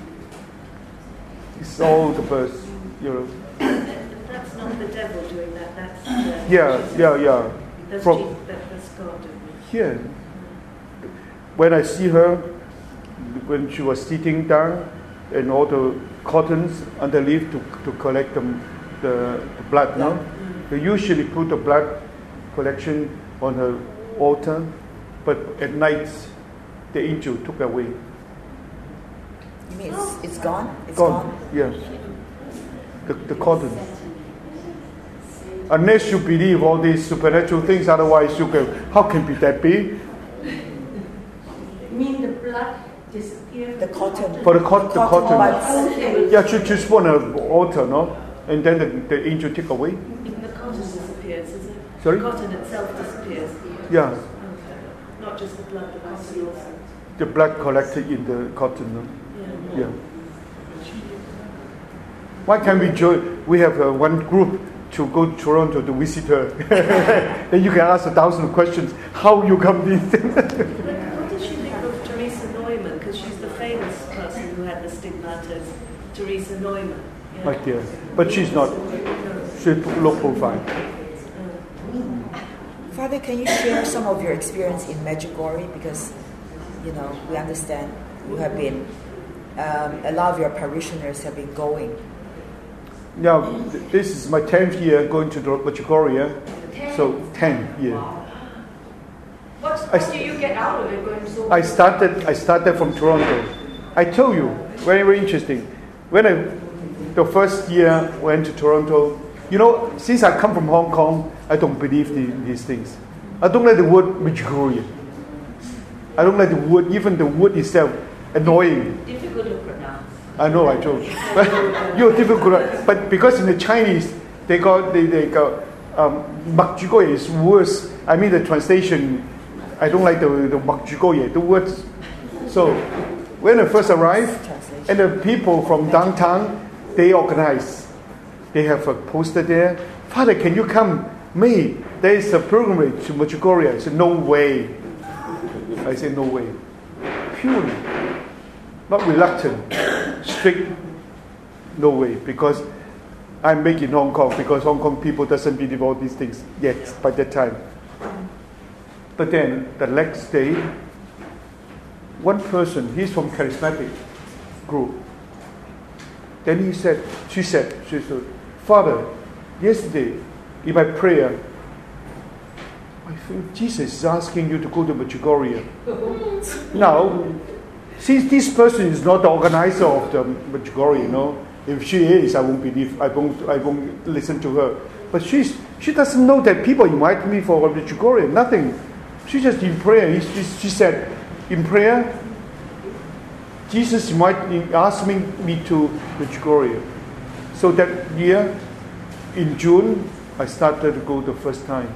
it's all the burst,
That's not the devil doing that. That's
Yeah.
That's
From
that's God doing it.
here, when I see her, when she was sitting down, and all the cottons underneath to collect the blood, no? They usually put the blood collection on her altar, but at night the angel took away.
You mean it's gone? It's
Gone. Yes. The cotton. Unless you believe all these supernatural things, otherwise you go, how can that be?
You mean the blood disappeared?
The cotton.
For the cotton.
buds.
Yeah, she just put on an altar, no? And then the angel took away.
Even the cotton disappears, is it?
Sorry?
The cotton itself disappears.
Yeah.
Not just the blood, the cotton also.
The blood collected in the cotton, no? Yeah. Why can't we join? We have one group to go to Toronto to visit her. Then you can ask 1,000 questions. How you come this?
What did she think of Teresa Neumann? Because she's the famous person who had the stigmatas, Teresa Neumann. Yeah.
Like yeah. But she's not. She's low profile.
Father, can you share some of your experience in Medjugorje? Because, we understand you have been, a lot of your parishioners have been going.
Now, this is my 10th year going to Medjugorje. So 10 years.
What do you get out of it going so?
I started from Toronto. I told you, very, very interesting. When the first year went to Toronto, since I come from Hong Kong, I don't believe these things. I don't like the word Medjugorje. I don't like the word, even the word itself, annoying.
Difficult to pronounce.
I know, I told you. You're difficult. But because in the Chinese, they got Medjugorje is worse. I mean, the translation, I don't like the Medjugorje, the words. So, when I first arrived, and the people from downtown, they organize. They have a poster there. Father, can you come? Me, there is a pilgrimage to Medjugorje. I said, no way. I said, no way. Purely. Not reluctant. Strict. No way. Because I'm making Hong Kong. Because Hong Kong people doesn't believe all these things yet by that time. But then, the next day, one person, he's from charismatic group. Then she said, Father, yesterday, in my prayer, I feel Jesus is asking you to go to Medjugorje. Now, since this person is not the organizer of the Medjugorje, if she is, I won't believe, I won't listen to her. But she doesn't know that people invite me for Medjugorje, nothing. She just in prayer, she said, in prayer, Jesus asked me to Medjugorje. So that year, in June, I started to go the first time.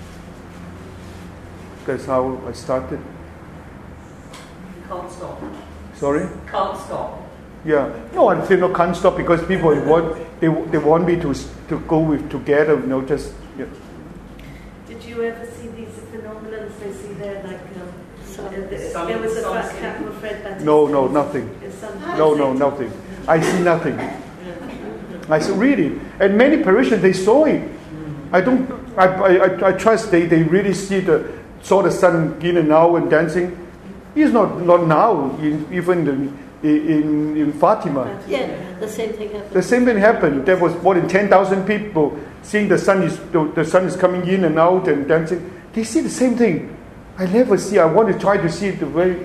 That's how I started.
Can't stop.
Sorry?
Can't stop.
Yeah. No, I say no, can't stop because people want me to go together, just. Yeah.
Did you ever see these phenomena they see there, like there was a fat cat with Fred Battister?
No, nothing. No, nothing. I see nothing. I said, really? And many parishioners, they saw it. I don't. I trust they really saw the sun in and out and dancing. It's not now. Even in Fatima.
Yeah, the same thing happened.
The same thing happened. There was more than 10,000 people seeing the sun is coming in and out and dancing. They see the same thing. I never see. I want to try to see it the way.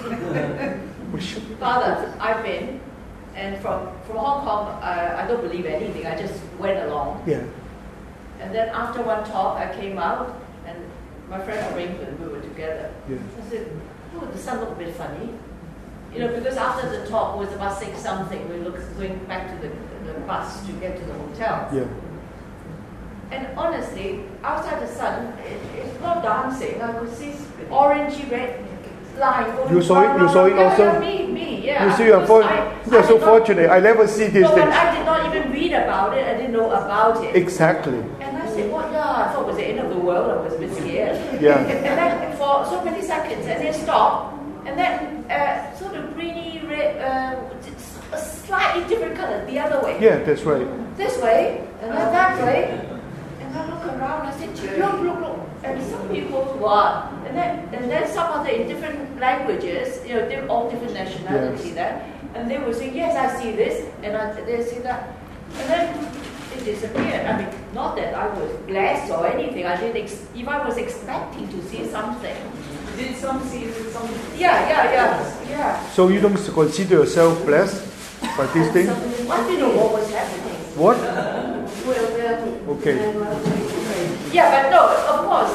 Father, I've been, and from Hong Kong, I don't believe anything. I just went along.
Yeah.
And then after one talk, I came out, and my friend arranged and we were together.
Yeah.
I said, "Oh, the sun looked a bit funny." Because after the talk was about 6 something, we were going back to the bus to get to the hotel.
Yeah.
And honestly, outside the sun, it's not dancing. I could see orangey red line going.
You saw it? You saw it also?
Yeah, me, yeah.
You see, you're so fortunate. I never see these
no,
things.
But I did not even read about it. I didn't know about it.
Exactly.
And I said, "What? Yeah, I thought it was the end of the world. I was a bit scared."
Yeah.
And then for so many seconds, and then stopped. And then sort of greeny red, a slightly different color the other way.
Yeah, that's right.
This way, and then that way. And I look around, I said, look. And some people, what? And then some other in different languages, they're all different nationality there. And they will say, "Yes, I see this," and they see that. And then it disappeared. I mean, not that I was blessed or anything. I didn't. If I was expecting to see something.
Did some see some?
Yeah.
So you don't consider yourself blessed by these things?
I didn't know what was happening.
What?
Well,
Okay.
Yeah, but no, of course.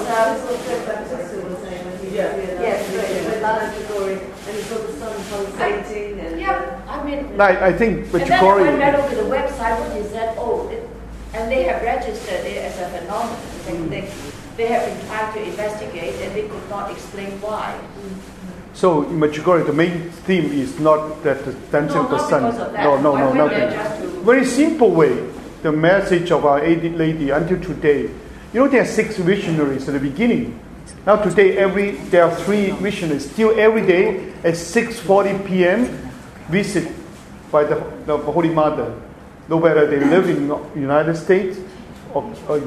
And you saw the sun pulsating and
I mean.
I think
And then I went
Medjugorje.
back over the website. What is that? And they have registered it as a phenomenon. They have been trying to investigate, and they could not explain why.
So in Medjugorje, the main theme is not that the dancing of the
not
sun.
because of that.
No,
I went there
nothing.
just to-
Very simple way. The message of Our Lady until today. There are 6 missionaries at the beginning. Now today, there are 3 missionaries. Still every day at 6:40 p.m. visit by the Holy Mother. No matter they live in the United States or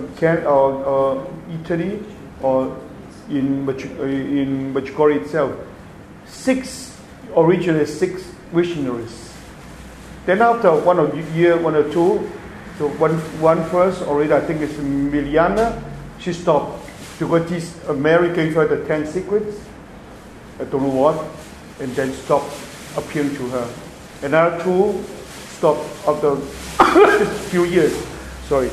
Italy or in Medjugorje itself. originally 6 missionaries. Then after 1 or 2, so one first already, I think it's Miliana, she stopped because this Mary gave her the 10 secrets, I don't know what, and then stopped appearing to her. Another 2 stopped after a few years. Sorry.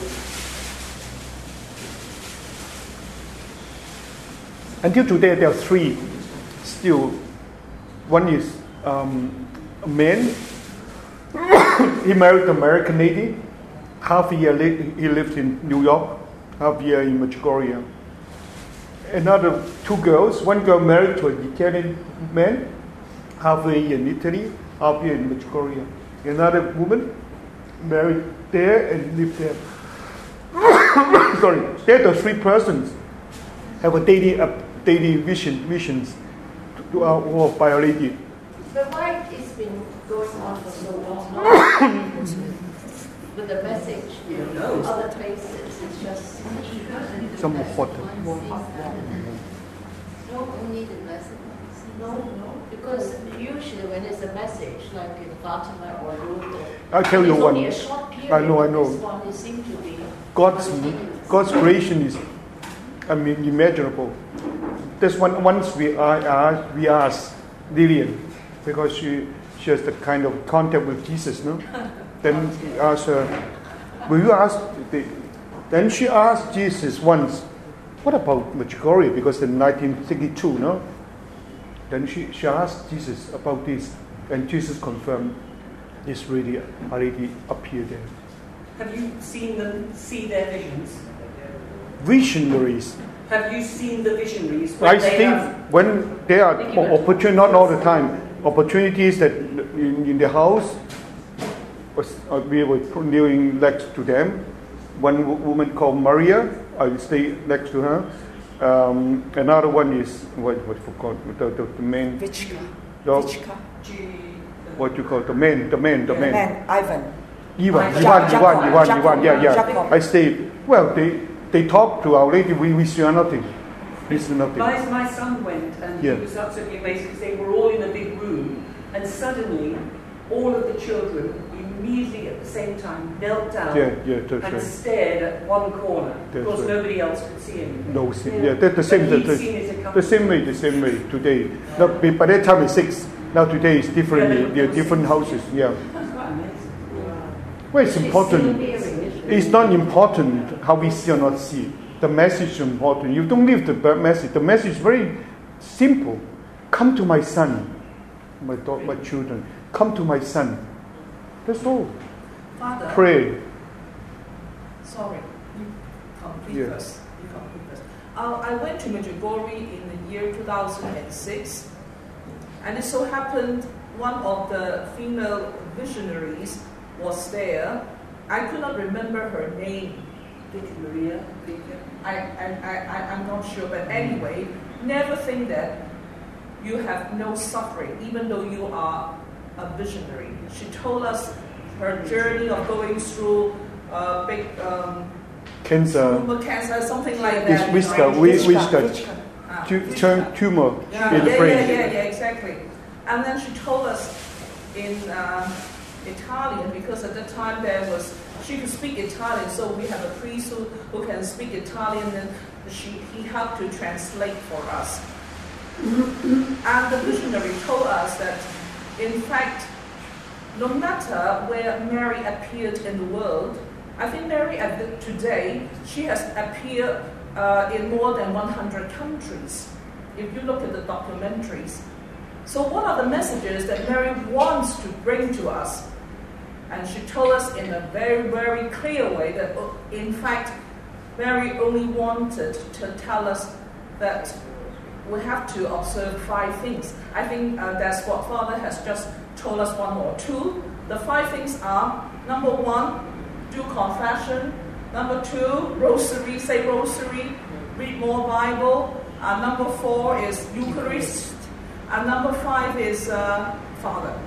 Until today, there are 3 still. One is a man. He married an American lady. Half a year he lived in New York, half a year in Medjugorje. Another 2 girls. One girl married to an Italian man, half a year in Italy, half a year in Medjugorje. Another woman married there and lived there. Sorry, they're the 3 persons have a daily visions by Our Lady.
But why it's been going on for so long? With the message, other places, it's just
Some hot.
No, because usually when it's a message, like in Fatima or Lourdes,
I'll tell you
it's
one.
only a short period.
I know.
This one, it seems to be
God's creation is, immeasurable. This one, once we asked Lillian, because she has the kind of contact with Jesus, no? Then we asked her, will you ask? Then she asked Jesus once, what about Medjugorje? Because in 1962, no? Then she asked Jesus about this, and Jesus confirmed this really already appeared there.
Have you seen them see their visions?
Visionaries.
Have you seen the visionaries?
I think when there are opportunities, not all the time, opportunities that in the house, we were living next to them. One woman called Maria, I stay next to her. Another one is what forgot the man.
Vichka.
Vichka. What you call the man?
Ivan.
Ivan. Yeah.
Jacob.
I stayed. Well, they they talk to Our Lady, we see nothing. We see nothing.
My son went, and he was absolutely amazed because they were all in a big room, and suddenly all of the children immediately at the same time knelt down and stared at one corner because nobody else could see anything.
No, that's the same. The same way today. Now, by that time it's 6. Now today is different. They're different houses. Yeah.
That's quite amazing.
Well, it's important. It's not important how we see or not see. The message is important. You don't leave the message. The message is very simple. Come to my son, my children. Come to my son. That's all.
Father.
Pray.
Sorry, you complete first. I went to Medjugorje in the year 2006, and it so happened one of the female visionaries was there. I could not remember her name.
Maria.
I'm not sure, but anyway, never think that you have no suffering, even though you are a visionary. She told us her journey of going through big
cancer,
something like that.
Tumor in the brain.
Yeah, exactly. And then she told us in Italian, because at the time she could speak Italian, so we have a priest who can speak Italian, and he helped to translate for us. And the visionary told us that, in fact, no matter where Mary appeared in the world, I think Mary today, she has appeared in more than 100 countries, if you look at the documentaries. So what are the messages that Mary wants to bring to us? And she told us in a very, very clear way that, in fact, Mary only wanted to tell us that we have to observe 5 things. I think that's what Father has just told us, 1 or 2. The 5 things are, number 1, do confession. Number 2, rosary, say rosary, read more Bible. Number 4 is Eucharist. And number 5 is Father.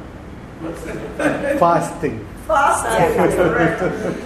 Fasting.
Correct.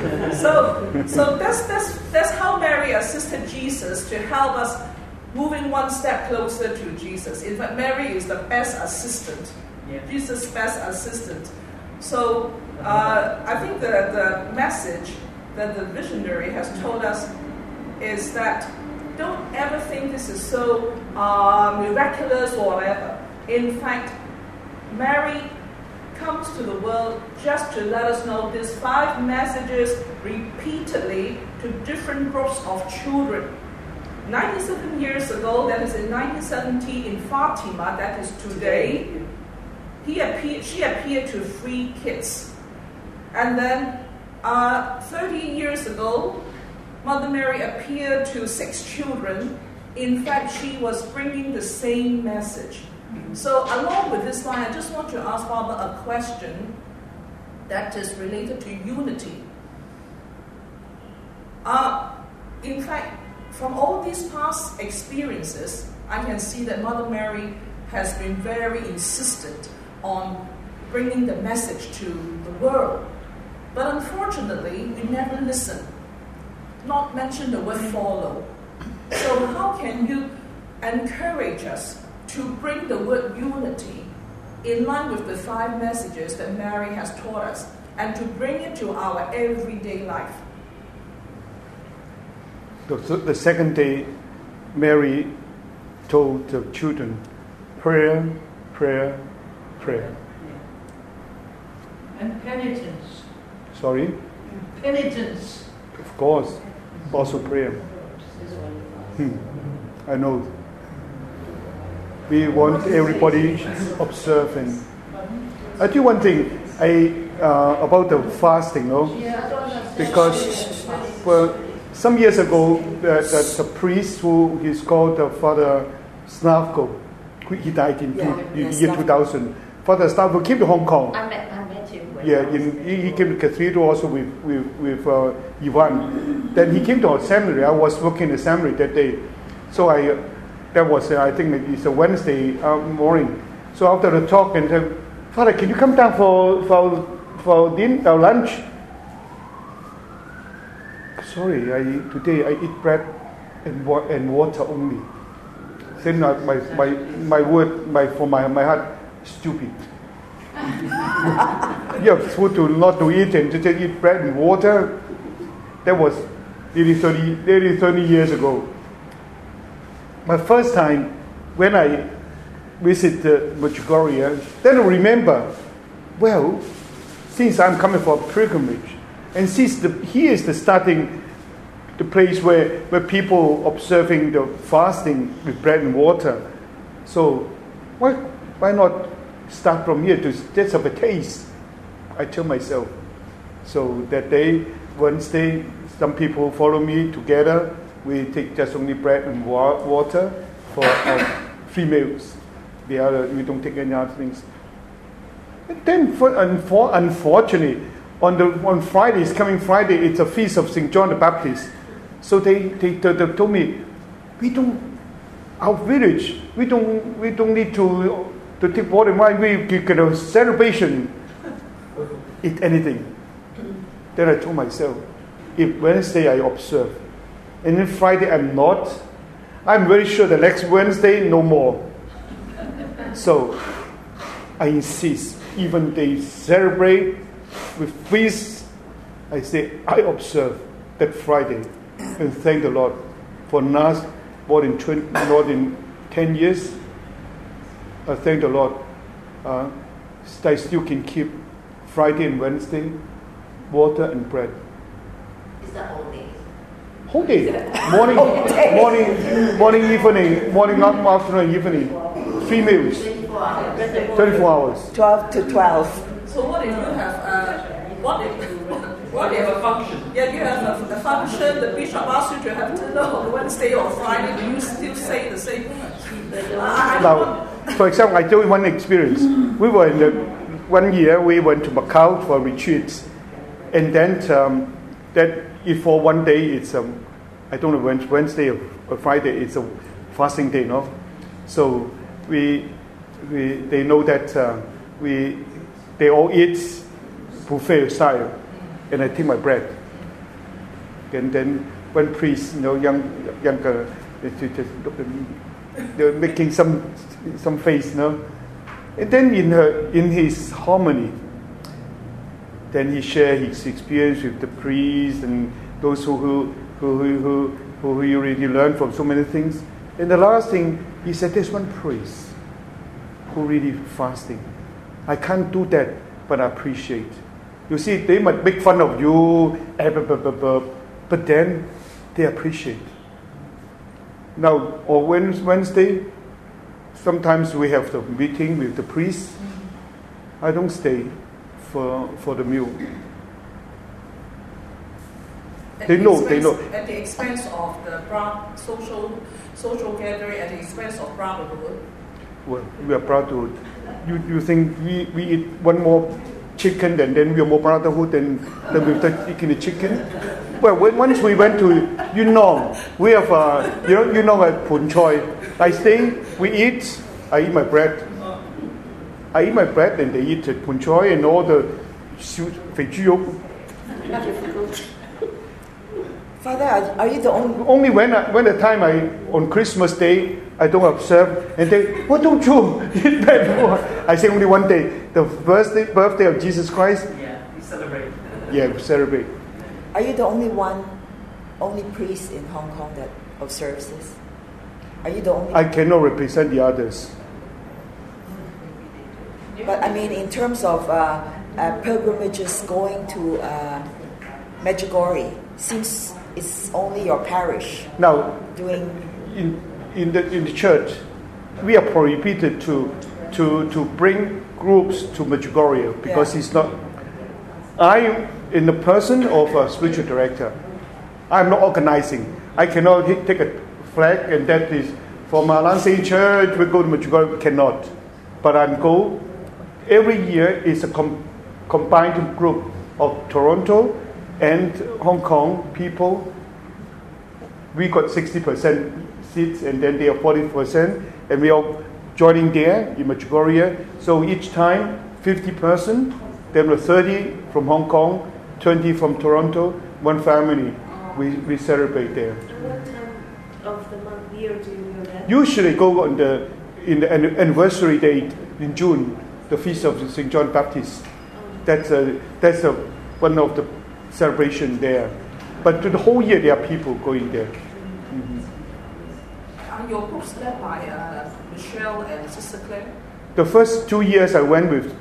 So that's how Mary assisted Jesus to help us moving one step closer to Jesus. In fact, Mary is the best assistant. Jesus' best assistant. So I think the message that the visionary has told us is that don't ever think this is so miraculous or whatever. In fact, Mary comes to the world just to let us know these 5 messages repeatedly to different groups of children. 97 years ago, that is in 1970 in Fatima, that is today, she appeared to 3 kids. And then 30 years ago, Mother Mary appeared to 6 children. In fact, she was bringing the same message. So along with this line, I just want to ask Father a question that is related to unity. In fact, from all these past experiences, I can see that Mother Mary has been very insistent on bringing the message to the world. But unfortunately, we never listen, not mention the word follow. So how can you encourage us to bring the word unity in line with the 5 messages that Mary has taught us, and to bring it to our everyday life?
The second day, Mary told the children, prayer, prayer, prayer.
And penitence.
Sorry?
Penitence.
Of course. Also prayer. I know. We want everybody observing. I do one thing about the fasting, because some years ago, the priest who is called Father Slavko, he died in year 2000. Father Slavko came to Hong Kong.
I met him.
He came to cathedral also with Ivan. Then he came to our seminary. I was working in the seminary that day, so that was I think it's a Wednesday morning. So after the talk, and said, Father, can you come down for lunch? sorry, today I eat bread and water only. Then my word, from my heart, stupid. You have food not to eat and to just eat bread and water. That was nearly 30 years ago. My first time when I visited Medjugorje, then I remember, well, since I'm coming for a pilgrimage, and since here is the place where people observing the fasting with bread and water, so why not start from here to just have a taste? I tell myself. So that day, Wednesday, some people follow me together. We take just only bread and water for 3 meals. The other, we don't take any other things. And then, unfortunately, on Friday, coming Friday, it's a feast of St. John the Baptist. So they told me, our village, we don't need to take water and wine. We get a celebration, eat anything. Then I told myself, if Wednesday I observe, and then Friday I'm not, I'm very sure the next Wednesday no more. So I insist, even they celebrate with feasts, I say I observe that Friday and thank the Lord for last more than 10 years. I thank the Lord. I still can keep Friday and Wednesday water and bread.
Is that whole day?
Whole day. Morning, evening, morning, afternoon, evening. 3 meals. 24 hours.
12 to 12.
So what if you have what if
a function?
Yeah, you have a function. The bishop asks you to have dinner on Wednesday or Friday. Do you still say the same?
Now, for example, I tell you one experience. We were one year we went to Macau for retreats, and then for one day it's I don't know Wednesday or Friday it's a fasting day, no? So they know that they all eat buffet style, and I take my bread. And then one priest, younger, they're making some face, no? And then in his homily, then he shared his experience with the priest and those who he already learned from so many things. And the last thing he said, there's one priest who really fasting. I can't do that, but I appreciate. You see, they might make fun of you, but then they appreciate. Now, on Wednesday, sometimes we have the meeting with the priest. I don't stay for the meal. They know.
At the expense of the social gathering, at the expense of brotherhood.
Well, we are brotherhood. You think we eat one more chicken and then we are more brotherhood than we've taken the chicken? Well, once we went to Yunnan, we have Yunnan at Pun Choi. I stay, we eat. I eat my bread. And they eat at Pun Choi and all the fei ju.
Father, are you the
only when the time on Christmas Day I don't observe, and they, what don't you eat bread for? I say only one day, the birthday of Jesus Christ.
Yeah, we celebrate.
Yeah, we celebrate.
Are you the only priest in Hong Kong that observes this? Are you the only?
I cannot represent the others.
But I mean, in terms of pilgrimages going to Medjugorje, seems it's only your parish.
Now,
doing
in the church, we are prohibited to bring groups to Medjugorje because it's not. I, in the person of a spiritual director, I'm not organizing. I cannot take a flag and that is from Lansing Church. We go to Medjugorje. Cannot, but I go. Every year is a combined group of Toronto and Hong Kong people. We got 60% seats, and then they are 40%, and we are joining there in Medjugorje. So each time, 50%. Then 30 from Hong Kong, 20 from Toronto, one family. we celebrate there.
And what time of the month, year do you go there?
Usually go in the anniversary date in June, the feast of St. John Baptist. That's one of the celebration there. But to the whole year there are people going there.
Are your groups led by Michelle and Sister Claire?
The first 2 years I went with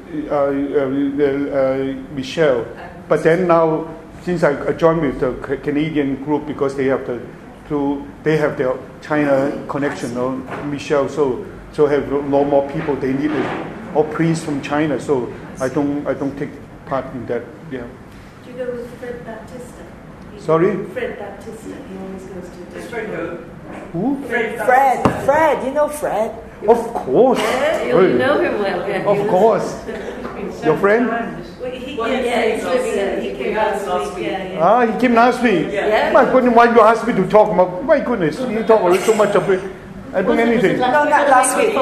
Michelle, but then now since I joined with the Canadian group because they have their China connection, Michelle, so have no more people they need or priests from China, so I don't take part in that. Yeah.
Do you go with Fred Baptista?
Sorry?
Fred Baptista. He always goes to.
It's very good.
Who?
Fred, you know Fred?
Of course.
Yeah, you know him well. Yeah.
Of course. Your friend?
He's living there. He came last week. Yeah.
He came last week.
Yeah.
My goodness, why you asked me to talk about? My goodness, you talk so much of it. I don't anything.
No, not last week.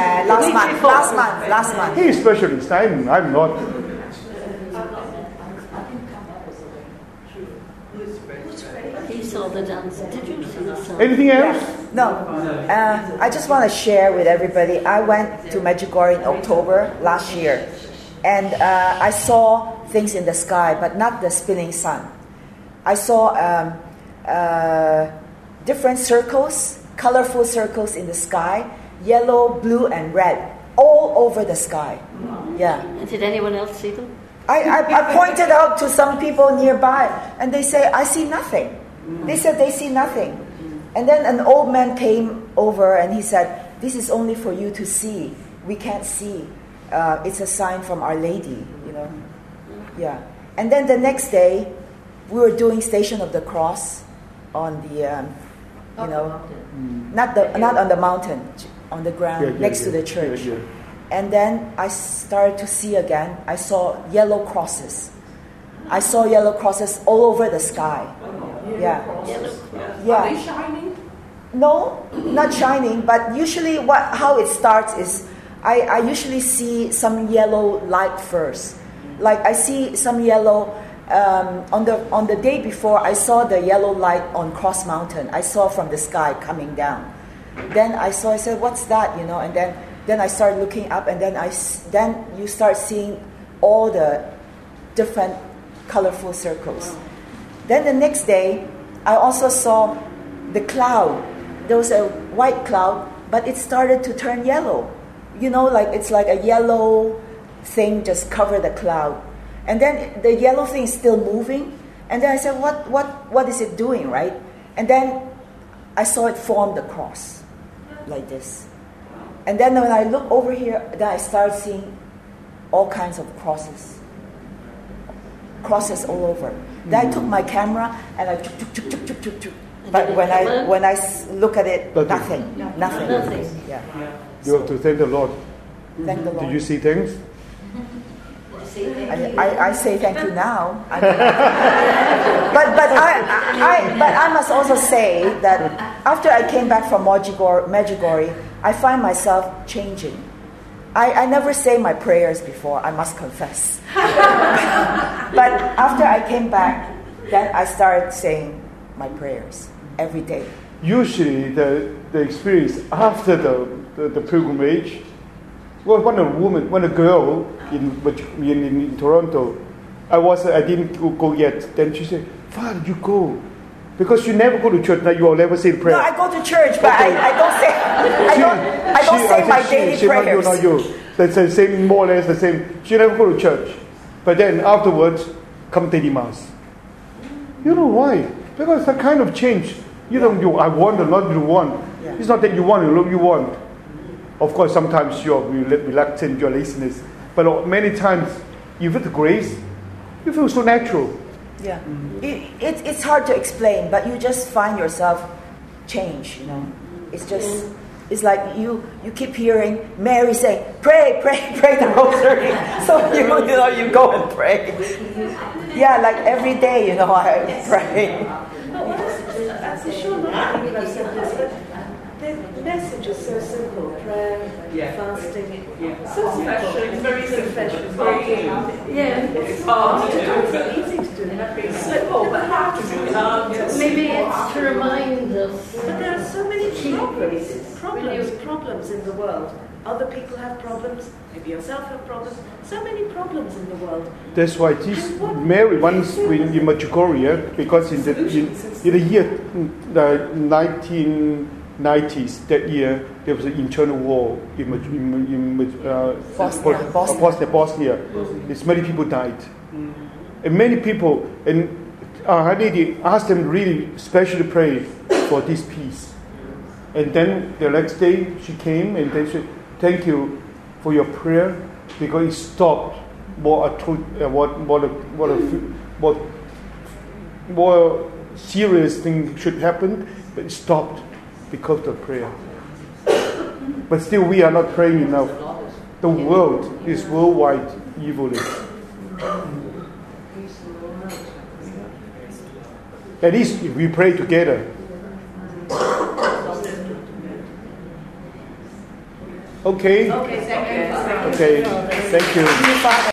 Last month.
He is specialist. I'm not.
He saw the dance. Did you see the song?
Anything else?
No. I just want to share with everybody. I went to Medjugorje in October last year, and I saw things in the sky, but not the spinning sun. I saw different circles, colorful circles in the sky, yellow, blue, and red, all over the sky. Yeah.
Did anyone else see them?
I pointed out to some people nearby, and they say, I see nothing. They said they see nothing. And then an old man came over and he said, this is only for you to see. We can't see. It's a sign from Our Lady, you know. Yeah. And then the next day, we were doing Station of the Cross on the, not on the mountain, on the ground next to the church. Yeah. And then I started to see again. I saw yellow crosses. I saw yellow crosses all over the sky. Yeah.
Are they shining?
No, not shining. But usually, how it starts is, I usually see some yellow light first. Like I see some yellow. On the day before, I saw the yellow light on Cross Mountain. I saw from the sky coming down. Then I said, "What's that?" You know, and then I started looking up, and then you start seeing all the different colorful circles. Then the next day, I also saw the cloud. There was a white cloud, but it started to turn yellow. You know, like it's like a yellow thing just covered the cloud. And then the yellow thing is still moving. And then I said, what is it doing, right? And then I saw it form the cross, like this. And then when I look over here, then I start seeing all kinds of crosses. Crosses all over. Then I took my camera and I but when I look at it, nothing. Yeah.
You have to thank the Lord.
Thank the Lord.
Did you see things?
I say thank you now. but I must also say that after I came back from Medjugorje, I find myself changing. I never say my prayers before, I must confess. But after I came back, then I started saying my prayers every day.
Usually the experience after the pilgrimage, well, when a girl in Toronto, I didn't go yet. Then she said, "Father, you go." Because you never go to church, now you will never say prayer.
No, I go to church, but okay. I don't say I don't say my daily prayers.
Not you. That's the same, more or less the same. She never go to church. But then afterwards, come daily mass. You know why? Because that kind of change. I want or not you want. Yeah. It's not that you want, you want. Of course, sometimes you're reluctant, you're laziness. But many times, you feel the grace, you feel so natural.
Yeah, it's hard to explain, but you just find yourself change. You know, it's like you keep hearing Mary saying, "Pray, pray, pray the rosary." So you go and pray. Yeah, like every day, I pray.
I'm sure not people have said this, but the message is so simple: prayer, fasting. So
special. It's very
special.
It's hard to do.
It's easy to do.
It's simple, but hard to do.
problems in the world. Other people have problems, maybe yourself have problems, so many problems in the world.
That's why Mary once in Medjugorje, because in the year 1990s, that year, there was an internal war in Bosnia. There's many people died. And many people, and Our Lady asked them really specially pray for this peace. And then the next day she came and they said, thank you for your prayer, because it stopped what more serious thing should happen, but it stopped because of prayer. But still we are not praying enough. The world is worldwide evil. At least if we pray together. Okay.
Okay, thank you.
Okay, thank you.